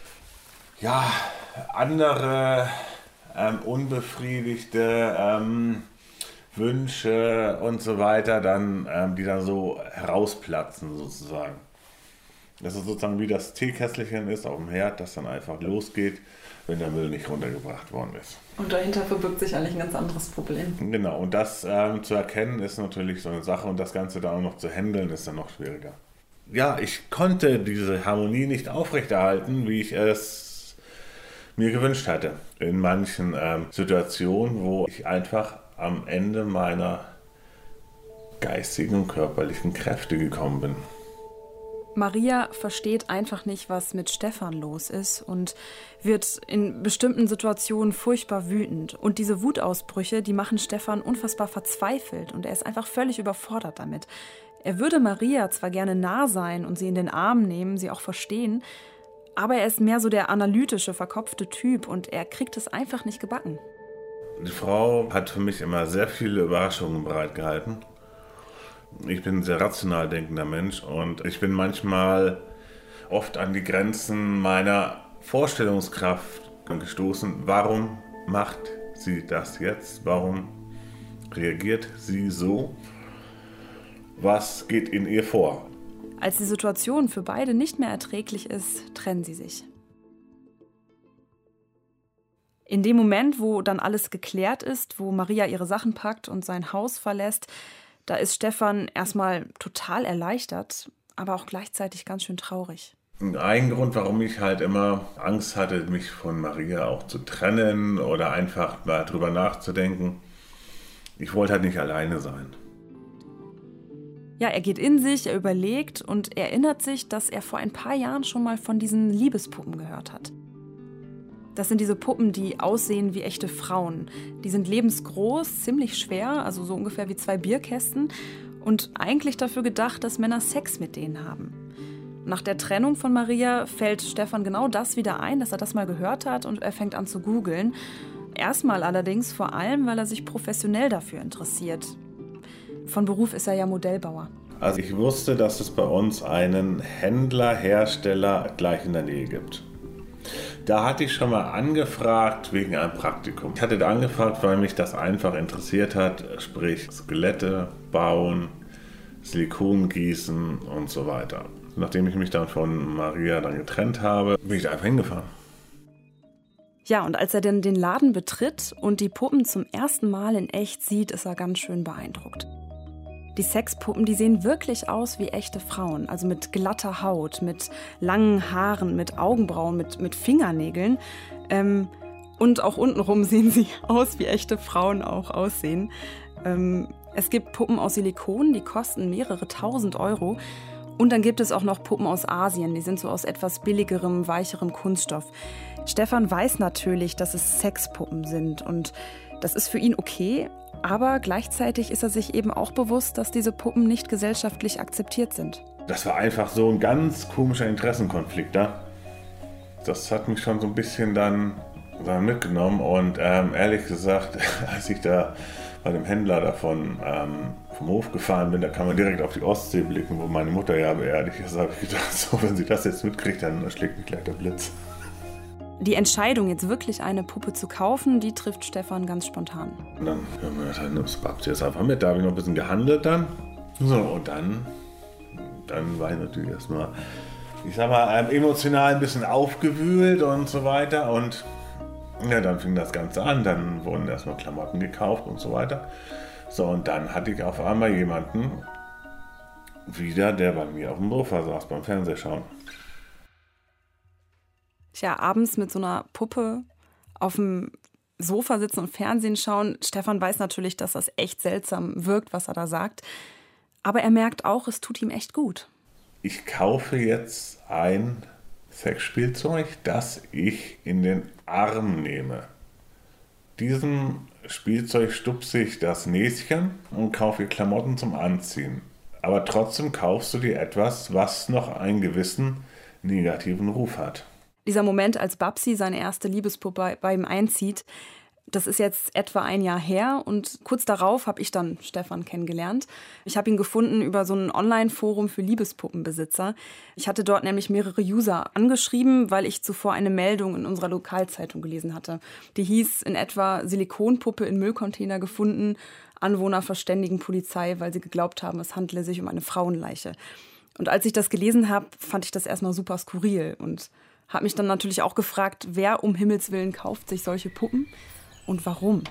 ja, andere ähm, unbefriedigte ähm, Wünsche und so weiter, dann, ähm, die dann so herausplatzen sozusagen. Das ist sozusagen wie das Teekesselchen ist auf dem Herd, das dann einfach losgeht, wenn der Müll nicht runtergebracht worden ist. Und dahinter verbirgt sich eigentlich ein ganz anderes Problem. Genau, und das ähm, zu erkennen ist natürlich so eine Sache und das Ganze dann auch noch zu handeln ist dann noch schwieriger. Ja, ich konnte diese Harmonie nicht aufrechterhalten, wie ich es mir gewünscht hatte. In manchen ähm, Situationen, wo ich einfach am Ende meiner geistigen und körperlichen Kräfte gekommen bin. Maria versteht einfach nicht, was mit Stefan los ist und wird in bestimmten Situationen furchtbar wütend. Und diese Wutausbrüche, die machen Stefan unfassbar verzweifelt und er ist einfach völlig überfordert damit. Er würde Maria zwar gerne nah sein und sie in den Arm nehmen, sie auch verstehen, aber er ist mehr so der analytische, verkopfte Typ und er kriegt es einfach nicht gebacken. Die Frau hat für mich immer sehr viele Überraschungen bereitgehalten. Ich bin ein sehr rational denkender Mensch und ich bin manchmal oft an die Grenzen meiner Vorstellungskraft gestoßen. Warum macht sie das jetzt? Warum reagiert sie so? Was geht in ihr vor? Als die Situation für beide nicht mehr erträglich ist, trennen sie sich. In dem Moment, wo dann alles geklärt ist, wo Maria ihre Sachen packt und sein Haus verlässt, da ist Stefan erstmal total erleichtert, aber auch gleichzeitig ganz schön traurig. Ein Grund, warum ich halt immer Angst hatte, mich von Maria auch zu trennen oder einfach mal drüber nachzudenken. Ich wollte halt nicht alleine sein. Ja, er geht in sich, er überlegt und erinnert sich, dass er vor ein paar Jahren schon mal von diesen Liebespuppen gehört hat. Das sind diese Puppen, die aussehen wie echte Frauen. Die sind lebensgroß, ziemlich schwer, also so ungefähr wie zwei Bierkästen und eigentlich dafür gedacht, dass Männer Sex mit denen haben. Nach der Trennung von Maria fällt Stefan genau das wieder ein, dass er das mal gehört hat und er fängt an zu googeln. Erstmal allerdings vor allem, weil er sich professionell dafür interessiert. Von Beruf ist er ja Modellbauer. Also ich wusste, dass es bei uns einen Händler, Hersteller gleich in der Nähe gibt. Da hatte ich schon mal angefragt wegen einem Praktikum. Ich hatte da angefragt, weil mich das einfach interessiert hat, sprich Skelette bauen, Silikon gießen und so weiter. Nachdem ich mich dann von Maria dann getrennt habe, bin ich da einfach hingefahren. Ja, und als er dann den Laden betritt und die Puppen zum ersten Mal in echt sieht, ist er ganz schön beeindruckt. Die Sexpuppen, die sehen wirklich aus wie echte Frauen, also mit glatter Haut, mit langen Haaren, mit Augenbrauen, mit, mit Fingernägeln. Ähm, und auch untenrum sehen sie aus, wie echte Frauen auch aussehen. Ähm, es gibt Puppen aus Silikon, die kosten mehrere tausend Euro. Und dann gibt es auch noch Puppen aus Asien, die sind so aus etwas billigerem, weicherem Kunststoff. Stefan weiß natürlich, dass es Sexpuppen sind und das ist für ihn okay. Aber gleichzeitig ist er sich eben auch bewusst, dass diese Puppen nicht gesellschaftlich akzeptiert sind. Das war einfach so ein ganz komischer Interessenkonflikt da. Das hat mich schon so ein bisschen dann, dann mitgenommen. Und ähm, ehrlich gesagt, als ich da bei dem Händler davon ähm, vom Hof gefahren bin, da kann man direkt auf die Ostsee blicken, wo meine Mutter ja beerdigt ist. Da habe ich gedacht, so, wenn sie das jetzt mitkriegt, dann schlägt mich gleich der Blitz. Die Entscheidung, jetzt wirklich eine Puppe zu kaufen, die trifft Stefan ganz spontan. Und dann haben wir gesagt, das packt jetzt einfach mit. Da habe ich noch ein bisschen gehandelt dann. So, und dann, dann war ich natürlich erstmal, ich sag mal, emotional ein bisschen aufgewühlt und so weiter. Und ja, dann fing das Ganze an. Dann wurden erstmal Klamotten gekauft und so weiter. So, und dann hatte ich auf einmal jemanden wieder, der bei mir auf dem Sofa saß beim Fernsehschauen. Tja, abends mit so einer Puppe auf dem Sofa sitzen und Fernsehen schauen. Stefan weiß natürlich, dass das echt seltsam wirkt, was er da sagt. Aber er merkt auch, es tut ihm echt gut. Ich kaufe jetzt ein Sexspielzeug, das ich in den Arm nehme. Diesem Spielzeug stupse ich das Näschen und kaufe Klamotten zum Anziehen. Aber trotzdem kaufst du dir etwas, was noch einen gewissen negativen Ruf hat. Dieser Moment, als Babsi seine erste Liebespuppe bei ihm einzieht, das ist jetzt etwa ein Jahr her und kurz darauf habe ich dann Stefan kennengelernt. Ich habe ihn gefunden über so ein Online-Forum für Liebespuppenbesitzer. Ich hatte dort nämlich mehrere User angeschrieben, weil ich zuvor eine Meldung in unserer Lokalzeitung gelesen hatte. Die hieß in etwa Silikonpuppe in Müllcontainer gefunden, Anwohner verständigen Polizei, weil sie geglaubt haben, es handle sich um eine Frauenleiche. Und als ich das gelesen habe, fand ich das erstmal super skurril und habe mich dann natürlich auch gefragt, wer um Himmels Willen kauft sich solche Puppen und warum.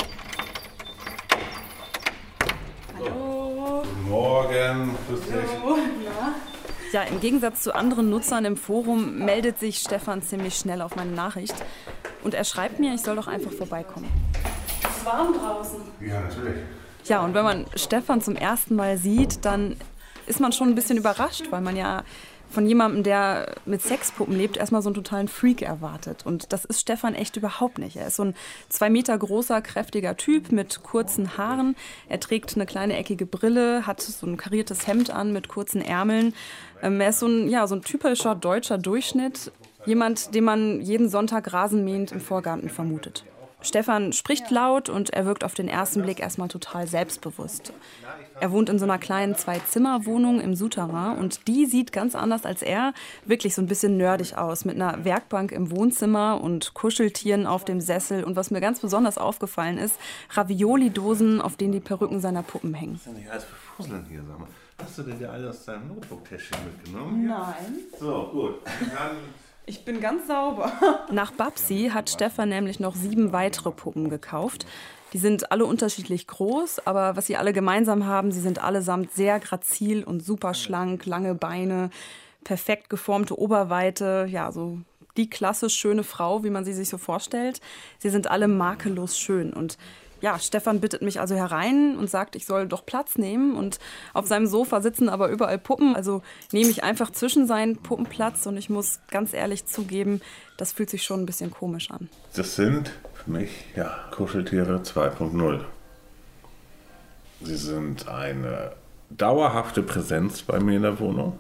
Hallo. Guten Morgen. Hallo. Ja. Ja, im Gegensatz zu anderen Nutzern im Forum meldet sich Stefan ziemlich schnell auf meine Nachricht. Und er schreibt mir, ich soll doch einfach vorbeikommen. Es ist warm draußen. Ja, natürlich. Ja, und wenn man Stefan zum ersten Mal sieht, dann ist man schon ein bisschen überrascht, weil man ja von jemandem, der mit Sexpuppen lebt, erstmal so einen totalen Freak erwartet. Und das ist Stefan echt überhaupt nicht. Er ist so ein zwei Meter großer, kräftiger Typ mit kurzen Haaren. Er trägt eine kleine eckige Brille, hat so ein kariertes Hemd an mit kurzen Ärmeln. Ähm, er ist so ein, ja, so ein typischer deutscher Durchschnitt. Jemand, den man jeden Sonntag rasenmähend im Vorgarten vermutet. Stefan spricht laut und er wirkt auf den ersten Blick erstmal total selbstbewusst. Er wohnt in so einer kleinen Zwei-Zimmer-Wohnung im Souterrain und die sieht ganz anders als er wirklich so ein bisschen nerdig aus, mit einer Werkbank im Wohnzimmer und Kuscheltieren auf dem Sessel. Und was mir ganz besonders aufgefallen ist, Ravioli-Dosen, auf denen die Perücken seiner Puppen hängen. Was ist denn nicht alles für Fusseln hier, sag mal? Hast du denn dir alles aus deinem Notebook-Täschchen mitgenommen? Nein. So, gut. Dann Ich bin ganz sauber. Nach Babsi hat Stefan nämlich noch sieben weitere Puppen gekauft. Die sind alle unterschiedlich groß, aber was sie alle gemeinsam haben, sie sind allesamt sehr grazil und super schlank, lange Beine, perfekt geformte Oberweite, ja, so die klassisch schöne Frau, wie man sie sich so vorstellt. Sie sind alle makellos schön und ja, Stefan bittet mich also herein und sagt, ich soll doch Platz nehmen. Und auf seinem Sofa sitzen aber überall Puppen. Also nehme ich einfach zwischen seinen Puppen Platz. Und ich muss ganz ehrlich zugeben, das fühlt sich schon ein bisschen komisch an. Das sind für mich, ja, Kuscheltiere zwei Punkt null. Sie sind eine dauerhafte Präsenz bei mir in der Wohnung.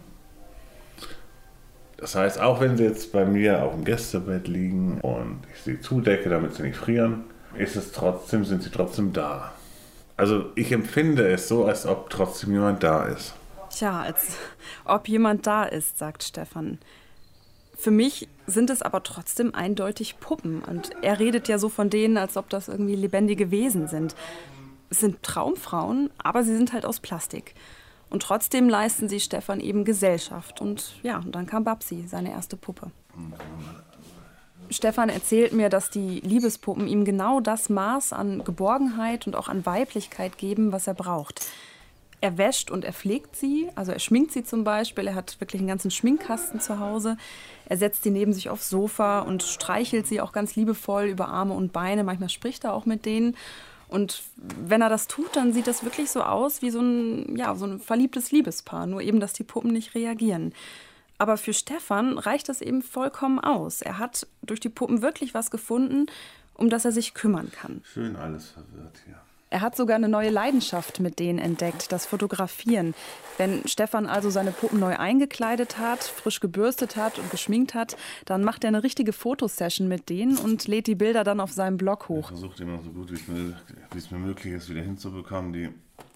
Das heißt, auch wenn sie jetzt bei mir auf dem Gästebett liegen und ich sie zudecke, damit sie nicht frieren, ist es trotzdem, sind sie trotzdem da. Also ich empfinde es so, als ob trotzdem jemand da ist. Tja, als ob jemand da ist, sagt Stefan. Für mich sind es aber trotzdem eindeutig Puppen. Und er redet ja so von denen, als ob das irgendwie lebendige Wesen sind. Es sind Traumfrauen, aber sie sind halt aus Plastik. Und trotzdem leisten sie Stefan eben Gesellschaft. Und ja, und dann kam Babsi, seine erste Puppe. Stefan erzählt mir, dass die Liebespuppen ihm genau das Maß an Geborgenheit und auch an Weiblichkeit geben, was er braucht. Er wäscht und er pflegt sie, also er schminkt sie zum Beispiel. Er hat wirklich einen ganzen Schminkkasten zu Hause. Er setzt sie neben sich aufs Sofa und streichelt sie auch ganz liebevoll über Arme und Beine. Manchmal spricht er auch mit denen. Und wenn er das tut, dann sieht das wirklich so aus wie so ein, ja, so ein verliebtes Liebespaar. Nur eben, dass die Puppen nicht reagieren. Aber für Stefan reicht das eben vollkommen aus. Er hat durch die Puppen wirklich was gefunden, um das er sich kümmern kann. Schön alles verwirrt hier. Er hat sogar eine neue Leidenschaft mit denen entdeckt, das Fotografieren. Wenn Stefan also seine Puppen neu eingekleidet hat, frisch gebürstet hat und geschminkt hat, dann macht er eine richtige Fotosession mit denen und lädt die Bilder dann auf seinem Blog hoch. Ich versuche immer so gut, wie es, mir, wie es mir möglich ist, wieder hinzubekommen. Die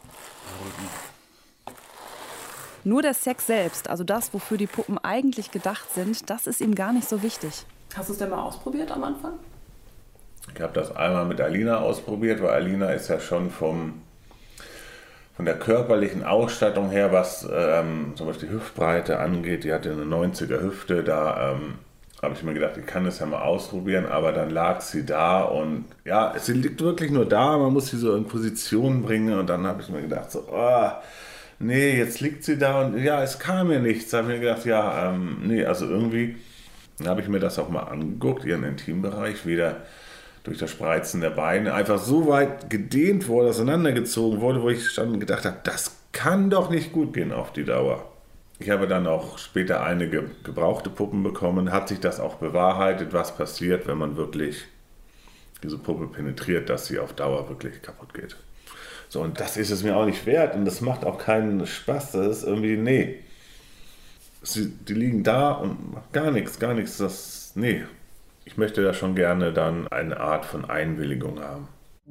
Nur der Sex selbst, also das, wofür die Puppen eigentlich gedacht sind, das ist ihm gar nicht so wichtig. Hast du es denn mal ausprobiert am Anfang? Ich habe das einmal mit Alina ausprobiert, weil Alina ist ja schon vom, von der körperlichen Ausstattung her, was ähm, zum Beispiel die Hüftbreite angeht, die hatte eine neunziger Hüfte, da ähm, habe ich mir gedacht, ich kann das ja mal ausprobieren, aber dann lag sie da und ja, sie liegt wirklich nur da, man muss sie so in Position bringen und dann habe ich mir gedacht, so, oh, nee, jetzt liegt sie da und ja, es kam mir nichts. Da habe ich mir gedacht, ja, ähm, nee, also irgendwie, dann habe ich mir das auch mal angeguckt, ihren Intimbereich, wieder durch das Spreizen der Beine einfach so weit gedehnt wurde, auseinandergezogen wurde, wo ich schon gedacht habe, das kann doch nicht gut gehen auf die Dauer. Ich habe dann auch später einige gebrauchte Puppen bekommen, hat sich das auch bewahrheitet, was passiert, wenn man wirklich diese Puppe penetriert, dass sie auf Dauer wirklich kaputt geht. So, und das ist es mir auch nicht wert und das macht auch keinen Spaß, das ist irgendwie, nee. Sie, die liegen da und gar nichts, gar nichts, das, nee. Ich möchte da schon gerne dann eine Art von Einwilligung haben.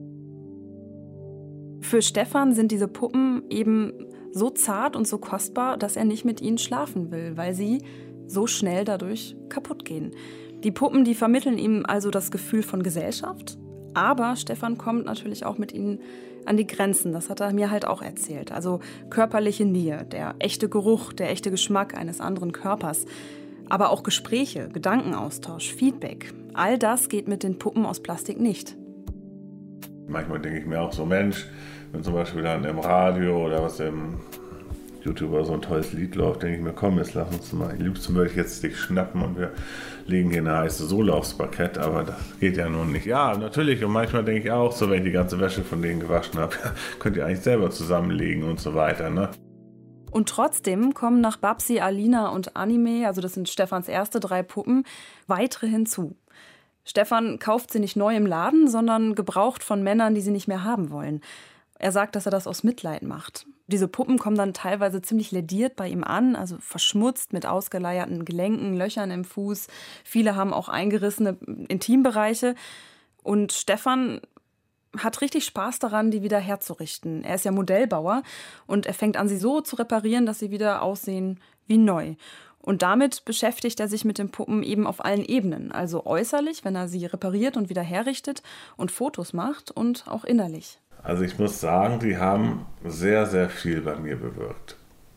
Für Stefan sind diese Puppen eben so zart und so kostbar, dass er nicht mit ihnen schlafen will, weil sie so schnell dadurch kaputt gehen. Die Puppen, die vermitteln ihm also das Gefühl von Gesellschaft, aber Stefan kommt natürlich auch mit ihnen an die Grenzen, das hat er mir halt auch erzählt. Also körperliche Nähe, der echte Geruch, der echte Geschmack eines anderen Körpers. Aber auch Gespräche, Gedankenaustausch, Feedback. All das geht mit den Puppen aus Plastik nicht. Manchmal denke ich mir auch so, Mensch, wenn zum Beispiel dann im Radio oder was im YouTuber so ein tolles Lied läuft, denke ich mir, komm, jetzt lass uns mal. Am liebsten würde ich jetzt dich schnappen und wir legen hier eine heiße Sohle aufs Parkett, aber das geht ja nun nicht. Ja, natürlich, und manchmal denke ich auch so, wenn ich die ganze Wäsche von denen gewaschen habe, könnt ihr eigentlich selber zusammenlegen und so weiter, ne? Und trotzdem kommen nach Babsi, Alina und Anime, also das sind Stefans erste drei Puppen, weitere hinzu. Stefan kauft sie nicht neu im Laden, sondern gebraucht von Männern, die sie nicht mehr haben wollen. Er sagt, dass er das aus Mitleid macht. Diese Puppen kommen dann teilweise ziemlich lediert bei ihm an, also verschmutzt mit ausgeleierten Gelenken, Löchern im Fuß. Viele haben auch eingerissene Intimbereiche. Und Stefan hat richtig Spaß daran, die wieder herzurichten. Er ist ja Modellbauer und er fängt an, sie so zu reparieren, dass sie wieder aussehen wie neu. Und damit beschäftigt er sich mit den Puppen eben auf allen Ebenen. Also äußerlich, wenn er sie repariert und wieder herrichtet und Fotos macht, und auch innerlich. Also ich muss sagen, die haben sehr, sehr viel bei mir bewirkt.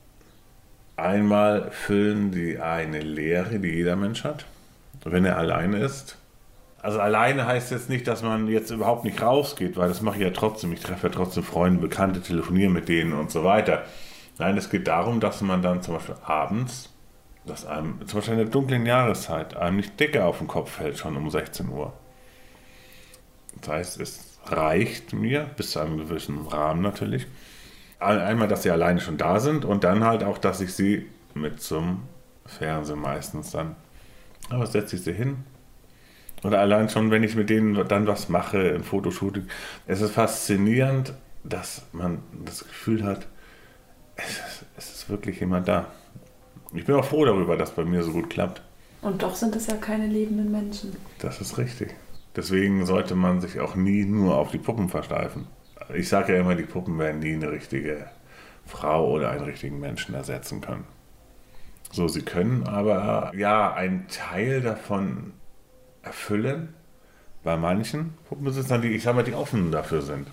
Einmal füllen die eine Leere, die jeder Mensch hat, wenn er alleine ist. Also alleine heißt jetzt nicht, dass man jetzt überhaupt nicht rausgeht, weil das mache ich ja trotzdem. Ich treffe ja trotzdem Freunde, Bekannte, telefoniere mit denen und so weiter. Nein, es geht darum, dass man dann zum Beispiel abends, dass einem zum Beispiel in der dunklen Jahreszeit einem nicht Decke auf den Kopf fällt, schon um sechzehn Uhr. Das heißt, es reicht mir, bis zu einem gewissen Rahmen natürlich. Einmal, dass sie alleine schon da sind und dann halt auch, dass ich sie mit zum Fernsehen meistens dann, aber setze ich sie hin. Oder allein schon, wenn ich mit denen dann was mache, ein Fotoshooting. Es ist faszinierend, dass man das Gefühl hat, es ist, es ist wirklich jemand da. Ich bin auch froh darüber, dass bei mir so gut klappt. Und doch sind es ja keine lebenden Menschen. Das ist richtig. Deswegen sollte man sich auch nie nur auf die Puppen versteifen. Ich sage ja immer, die Puppen werden nie eine richtige Frau oder einen richtigen Menschen ersetzen können. So, sie können aber ja einen Teil davon erfüllen, bei manchen Puppenbesitzern, die, ich sage mal, die offen dafür sind.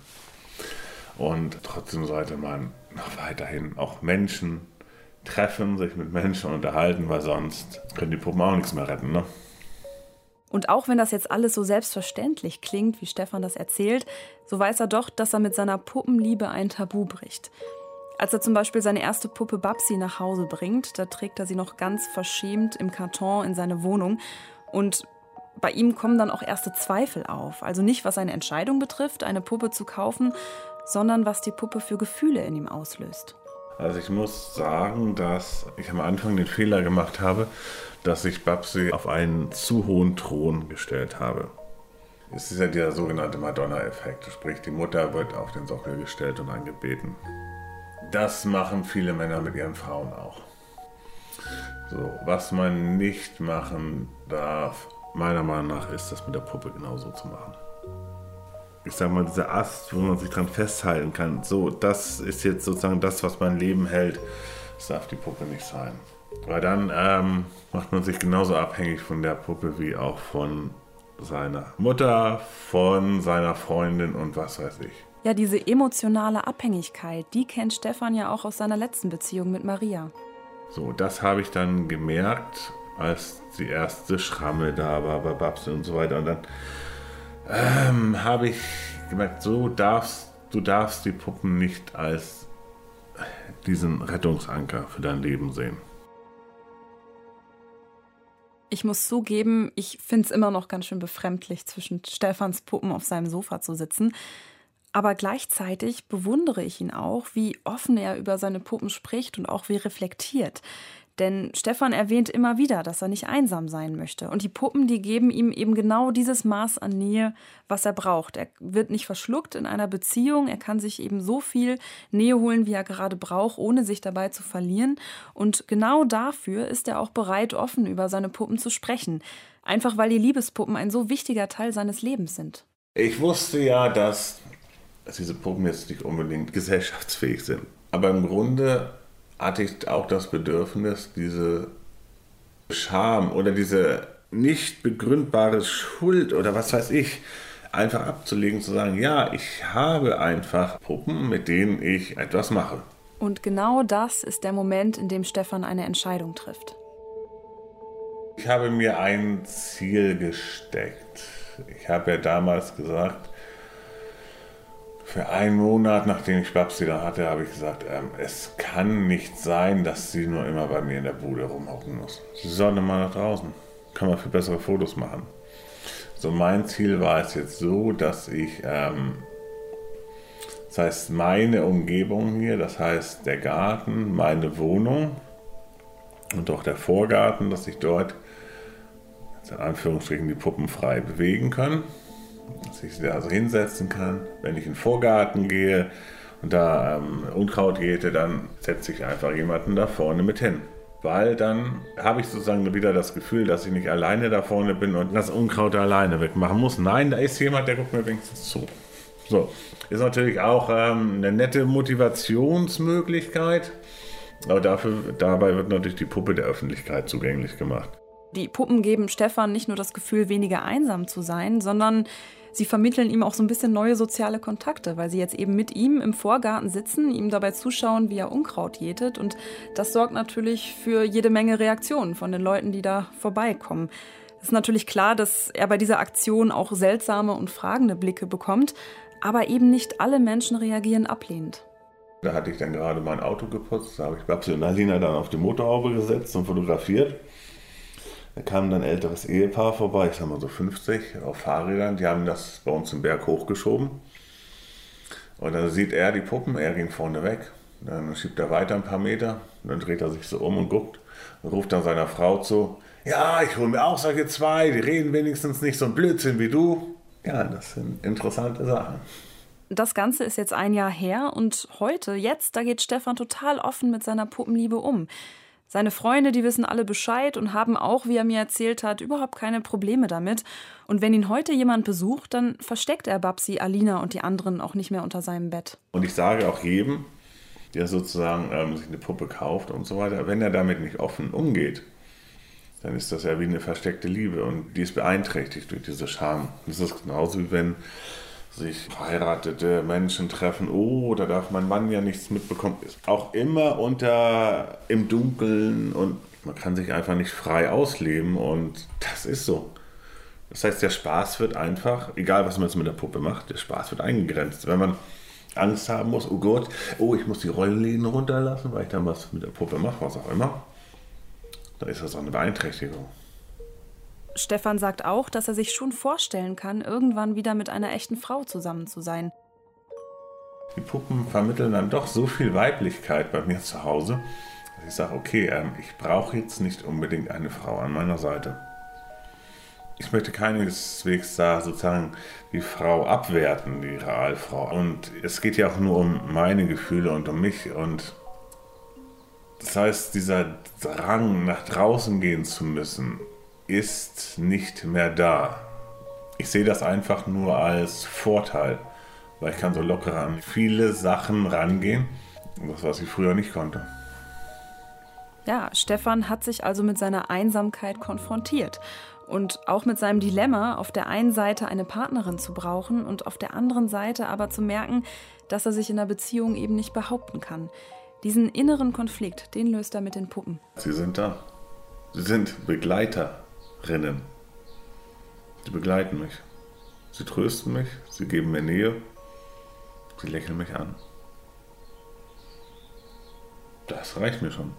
Und trotzdem sollte man noch weiterhin auch Menschen treffen, sich mit Menschen unterhalten, weil sonst können die Puppen auch nichts mehr retten, ne? Und auch wenn das jetzt alles so selbstverständlich klingt, wie Stefan das erzählt, so weiß er doch, dass er mit seiner Puppenliebe ein Tabu bricht. Als er zum Beispiel seine erste Puppe Babsi nach Hause bringt, da trägt er sie noch ganz verschämt im Karton in seine Wohnung. Und bei ihm kommen dann auch erste Zweifel auf. Also nicht, was seine Entscheidung betrifft, eine Puppe zu kaufen, sondern was die Puppe für Gefühle in ihm auslöst. Also ich muss sagen, dass ich am Anfang den Fehler gemacht habe, dass ich Babsi auf einen zu hohen Thron gestellt habe. Es ist ja der sogenannte Madonna-Effekt, sprich die Mutter wird auf den Sockel gestellt und angebeten. Das machen viele Männer mit ihren Frauen auch. So, was man nicht machen darf, meiner Meinung nach, ist das mit der Puppe genauso zu machen. Ich sag mal, dieser Ast, wo man sich dran festhalten kann, so, das ist jetzt sozusagen das, was mein Leben hält. Das darf die Puppe nicht sein. Weil dann ähm, macht man sich genauso abhängig von der Puppe wie auch von seiner Mutter, von seiner Freundin und was weiß ich. Ja, diese emotionale Abhängigkeit, die kennt Stefan ja auch aus seiner letzten Beziehung mit Maria. So, das habe ich dann gemerkt, als die erste Schramme da war bei Babsi und so weiter. Und dann ähm, habe ich gemerkt, so darfst, du darfst die Puppen nicht als diesen Rettungsanker für dein Leben sehen. Ich muss zugeben, ich finde es immer noch ganz schön befremdlich, zwischen Stefans Puppen auf seinem Sofa zu sitzen. Aber gleichzeitig bewundere ich ihn auch, wie offen er über seine Puppen spricht und auch wie reflektiert. Denn Stefan erwähnt immer wieder, dass er nicht einsam sein möchte. Und die Puppen, die geben ihm eben genau dieses Maß an Nähe, was er braucht. Er wird nicht verschluckt in einer Beziehung. Er kann sich eben so viel Nähe holen, wie er gerade braucht, ohne sich dabei zu verlieren. Und genau dafür ist er auch bereit, offen über seine Puppen zu sprechen. Einfach weil die Liebespuppen ein so wichtiger Teil seines Lebens sind. Ich wusste ja, dass, dass diese Puppen jetzt nicht unbedingt gesellschaftsfähig sind. Aber im Grunde hatte ich auch das Bedürfnis, diese Scham oder diese nicht begründbare Schuld oder was weiß ich, einfach abzulegen, zu sagen, ja, ich habe einfach Puppen, mit denen ich etwas mache. Und genau das ist der Moment, in dem Stefan eine Entscheidung trifft. Ich habe mir ein Ziel gesteckt. Ich habe ja damals gesagt, für einen Monat, nachdem ich Babsi da hatte, habe ich gesagt, ähm, es kann nicht sein, dass sie nur immer bei mir in der Bude rumhocken muss. Sie sollte mal nach draußen. Kann man viel bessere Fotos machen. So, mein Ziel war es jetzt so, dass ich, ähm, das heißt meine Umgebung hier, das heißt der Garten, meine Wohnung und auch der Vorgarten, dass ich dort, in Anführungsstrichen, die Puppen frei bewegen kann. Dass ich sie da also hinsetzen kann. Wenn ich in den Vorgarten gehe und da ähm, Unkraut jäte, dann setze ich einfach jemanden da vorne mit hin. Weil dann habe ich sozusagen wieder das Gefühl, dass ich nicht alleine da vorne bin und das Unkraut alleine wegmachen muss. Nein, da ist jemand, der guckt mir wenigstens zu. So, ist natürlich auch ähm, eine nette Motivationsmöglichkeit, aber dafür, dabei wird natürlich die Puppe der Öffentlichkeit zugänglich gemacht. Die Puppen geben Stefan nicht nur das Gefühl, weniger einsam zu sein, sondern sie vermitteln ihm auch so ein bisschen neue soziale Kontakte, weil sie jetzt eben mit ihm im Vorgarten sitzen, ihm dabei zuschauen, wie er Unkraut jätet. Und das sorgt natürlich für jede Menge Reaktionen von den Leuten, die da vorbeikommen. Es ist natürlich klar, dass er bei dieser Aktion auch seltsame und fragende Blicke bekommt, aber eben nicht alle Menschen reagieren ablehnend. Da hatte ich dann gerade mein Auto geputzt, da habe ich Babsi und Alina dann auf die Motorhaube gesetzt und fotografiert. Da kam dann ein älteres Ehepaar vorbei, ich sag mal so fünfzig, auf Fahrrädern. Die haben das bei uns den Berg hochgeschoben. Und dann sieht er die Puppen, er ging vorne weg. Dann schiebt er weiter ein paar Meter. Und dann dreht er sich so um und guckt. Und ruft dann seiner Frau zu, ja, ich hole mir auch solche zwei, die reden wenigstens nicht so ein Blödsinn wie du. Ja, das sind interessante Sachen. Das Ganze ist jetzt ein Jahr her und heute, jetzt, da geht Stefan total offen mit seiner Puppenliebe um. Seine Freunde, die wissen alle Bescheid und haben auch, wie er mir erzählt hat, überhaupt keine Probleme damit. Und wenn ihn heute jemand besucht, dann versteckt er Babsi, Alina und die anderen auch nicht mehr unter seinem Bett. Und ich sage auch jedem, der sozusagen ähm, sich eine Puppe kauft und so weiter, wenn er damit nicht offen umgeht, dann ist das ja wie eine versteckte Liebe und die ist beeinträchtigt durch diese Scham. Das ist genauso wie wenn sich verheiratete Menschen treffen, oh, da darf mein Mann ja nichts mitbekommen, ist auch immer unter im Dunkeln und man kann sich einfach nicht frei ausleben und das ist so. Das heißt, der Spaß wird einfach, egal was man jetzt mit der Puppe macht, der Spaß wird eingegrenzt. Wenn man Angst haben muss, oh Gott, oh, ich muss die Rollläden runterlassen, weil ich dann was mit der Puppe mache, was auch immer, dann ist das auch eine Beeinträchtigung. Stefan sagt auch, dass er sich schon vorstellen kann, irgendwann wieder mit einer echten Frau zusammen zu sein. Die Puppen vermitteln dann doch so viel Weiblichkeit bei mir zu Hause, dass ich sage, okay, ähm, ich brauche jetzt nicht unbedingt eine Frau an meiner Seite. Ich möchte keineswegs da sozusagen die Frau abwerten, die Realfrau. Und es geht ja auch nur um meine Gefühle und um mich. Und das heißt, dieser Drang, nach draußen gehen zu müssen, ist nicht mehr da. Ich sehe das einfach nur als Vorteil, weil ich kann so locker an viele Sachen rangehen, das was ich früher nicht konnte. Ja, Stefan hat sich also mit seiner Einsamkeit konfrontiert und auch mit seinem Dilemma, auf der einen Seite eine Partnerin zu brauchen und auf der anderen Seite aber zu merken, dass er sich in einer Beziehung eben nicht behaupten kann. Diesen inneren Konflikt, den löst er mit den Puppen. Sie sind da. Sie sind Begleiter. Rinnen. Sie begleiten mich. Sie trösten mich, sie geben mir Nähe, sie lächeln mich an. Das reicht mir schon.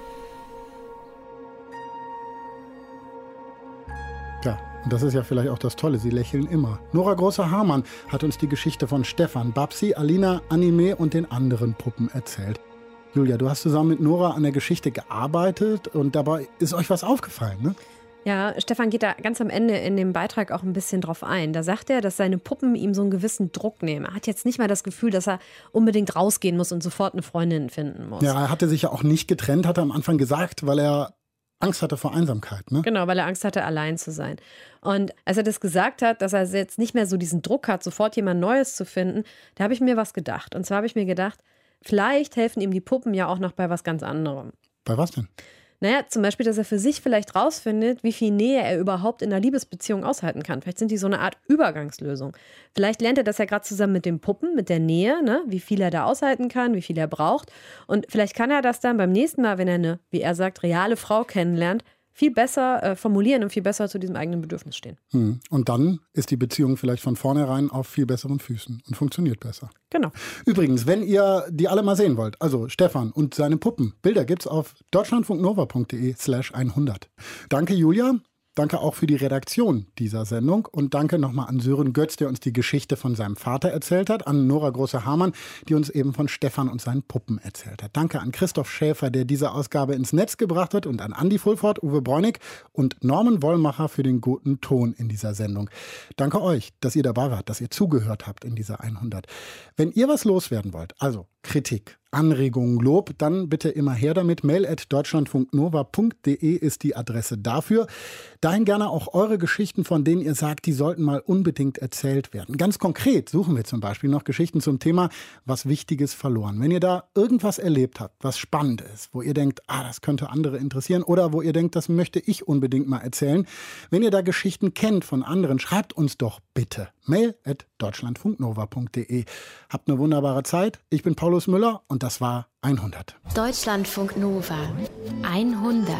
Ja, und das ist ja vielleicht auch das Tolle, sie lächeln immer. Nora Große-Hamann hat uns die Geschichte von Stefan, Babsi, Alina, Anime und den anderen Puppen erzählt. Julia, du hast zusammen mit Nora an der Geschichte gearbeitet und dabei ist euch was aufgefallen, ne? Ja, Stefan geht da ganz am Ende in dem Beitrag auch ein bisschen drauf ein. Da sagt er, dass seine Puppen ihm so einen gewissen Druck nehmen. Er hat jetzt nicht mehr das Gefühl, dass er unbedingt rausgehen muss und sofort eine Freundin finden muss. Ja, er hatte sich ja auch nicht getrennt, hat er am Anfang gesagt, weil er Angst hatte vor Einsamkeit, ne? Genau, weil er Angst hatte, allein zu sein. Und als er das gesagt hat, dass er jetzt nicht mehr so diesen Druck hat, sofort jemand Neues zu finden, da habe ich mir was gedacht. Und zwar habe ich mir gedacht, vielleicht helfen ihm die Puppen ja auch noch bei was ganz anderem. Bei was denn? Naja, zum Beispiel, dass er für sich vielleicht rausfindet, wie viel Nähe er überhaupt in einer Liebesbeziehung aushalten kann. Vielleicht sind die so eine Art Übergangslösung. Vielleicht lernt er das ja gerade zusammen mit den Puppen, mit der Nähe, ne? Wie viel er da aushalten kann, wie viel er braucht. Und vielleicht kann er das dann beim nächsten Mal, wenn er eine, wie er sagt, reale Frau kennenlernt, viel besser äh, formulieren und viel besser zu diesem eigenen Bedürfnis stehen. Hm. Und dann ist die Beziehung vielleicht von vornherein auf viel besseren Füßen und funktioniert besser. Genau. Übrigens, wenn ihr die alle mal sehen wollt, also Stefan und seine Puppen, Bilder gibt's auf deutschlandfunknova.de slash hundert. Danke, Julia. Danke auch für die Redaktion dieser Sendung und danke nochmal an Sören Götz, der uns die Geschichte von seinem Vater erzählt hat, an Nora Große-Hamann, die uns eben von Stefan und seinen Puppen erzählt hat. Danke an Christoph Schäfer, der diese Ausgabe ins Netz gebracht hat und an Andi Fulford, Uwe Bräunig und Norman Wollmacher für den guten Ton in dieser Sendung. Danke euch, dass ihr dabei wart, dass ihr zugehört habt in dieser hundert. Wenn ihr was loswerden wollt, also Kritik, Anregungen, Lob, dann bitte immer her damit. Mail at deutschlandfunknova punkt de ist die Adresse dafür. Dahin gerne auch eure Geschichten, von denen ihr sagt, die sollten mal unbedingt erzählt werden. Ganz konkret suchen wir zum Beispiel noch Geschichten zum Thema was Wichtiges verloren. Wenn ihr da irgendwas erlebt habt, was spannend ist, wo ihr denkt, ah, das könnte andere interessieren oder wo ihr denkt, das möchte ich unbedingt mal erzählen. Wenn ihr da Geschichten kennt von anderen, schreibt uns doch bitte. Mail at deutschlandfunknova punkt de. Habt eine wunderbare Zeit. Ich bin Paulus Müller und das war hundert. Deutschlandfunk Nova hundert.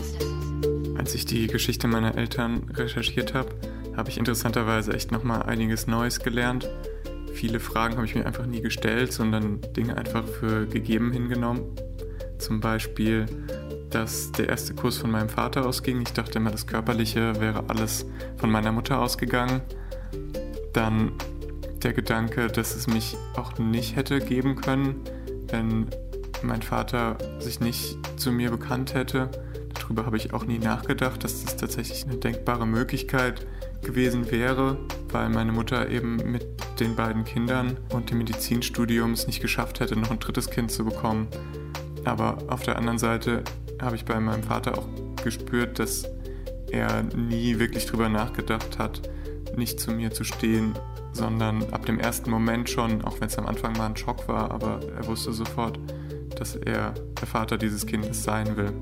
Als ich die Geschichte meiner Eltern recherchiert habe, habe ich interessanterweise echt nochmal einiges Neues gelernt. Viele Fragen habe ich mir einfach nie gestellt, sondern Dinge einfach für gegeben hingenommen. Zum Beispiel, dass der erste Kuss von meinem Vater ausging. Ich dachte immer, das Körperliche wäre alles von meiner Mutter ausgegangen. Dann der Gedanke, dass es mich auch nicht hätte geben können, wenn mein Vater sich nicht zu mir bekannt hätte. Darüber habe ich auch nie nachgedacht, dass das tatsächlich eine denkbare Möglichkeit gewesen wäre, weil meine Mutter eben mit den beiden Kindern und dem Medizinstudium es nicht geschafft hätte, noch ein drittes Kind zu bekommen. Aber auf der anderen Seite habe ich bei meinem Vater auch gespürt, dass er nie wirklich drüber nachgedacht hat, nicht zu mir zu stehen, sondern ab dem ersten Moment schon, auch wenn es am Anfang mal ein Schock war, aber er wusste sofort, dass er der Vater dieses Kindes sein will.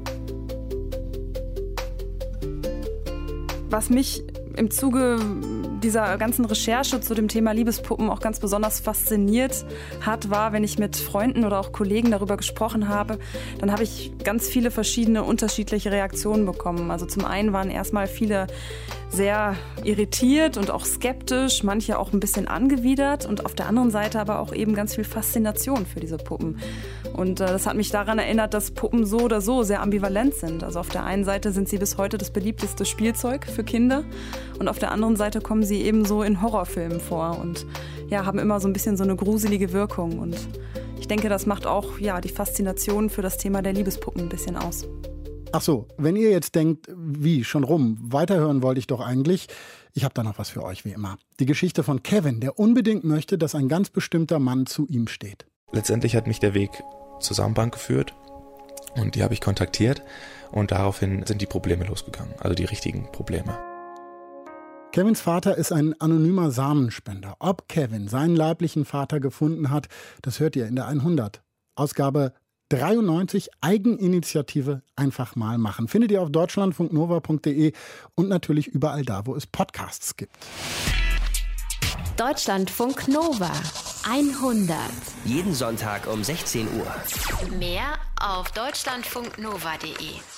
Was mich im Zuge dieser ganzen Recherche zu dem Thema Liebespuppen auch ganz besonders fasziniert hat, war, wenn ich mit Freunden oder auch Kollegen darüber gesprochen habe, dann habe ich ganz viele verschiedene unterschiedliche Reaktionen bekommen. Also zum einen waren erstmal viele sehr irritiert und auch skeptisch, manche auch ein bisschen angewidert und auf der anderen Seite aber auch eben ganz viel Faszination für diese Puppen. Und äh, das hat mich daran erinnert, dass Puppen so oder so sehr ambivalent sind. Also auf der einen Seite sind sie bis heute das beliebteste Spielzeug für Kinder und auf der anderen Seite kommen sie ebenso in Horrorfilmen vor und ja, haben immer so ein bisschen so eine gruselige Wirkung. Und ich denke, das macht auch ja, die Faszination für das Thema der Liebespuppen ein bisschen aus. Ach so, wenn ihr jetzt denkt, wie, schon rum, weiterhören wollte ich doch eigentlich. Ich habe da noch was für euch, wie immer. Die Geschichte von Kevin, der unbedingt möchte, dass ein ganz bestimmter Mann zu ihm steht. Letztendlich hat mich der Weg zur Samenbank geführt und die habe ich kontaktiert und daraufhin sind die Probleme losgegangen, also die richtigen Probleme. Kevins Vater ist ein anonymer Samenspender. Ob Kevin seinen leiblichen Vater gefunden hat, das hört ihr in der hundert. Ausgabe dreiundneunzig, Eigeninitiative einfach mal machen. Findet ihr auf deutschlandfunknova punkt de und natürlich überall da, wo es Podcasts gibt. Deutschlandfunk Nova hundert. Jeden Sonntag um sechzehn Uhr. Mehr auf deutschlandfunknova punkt de.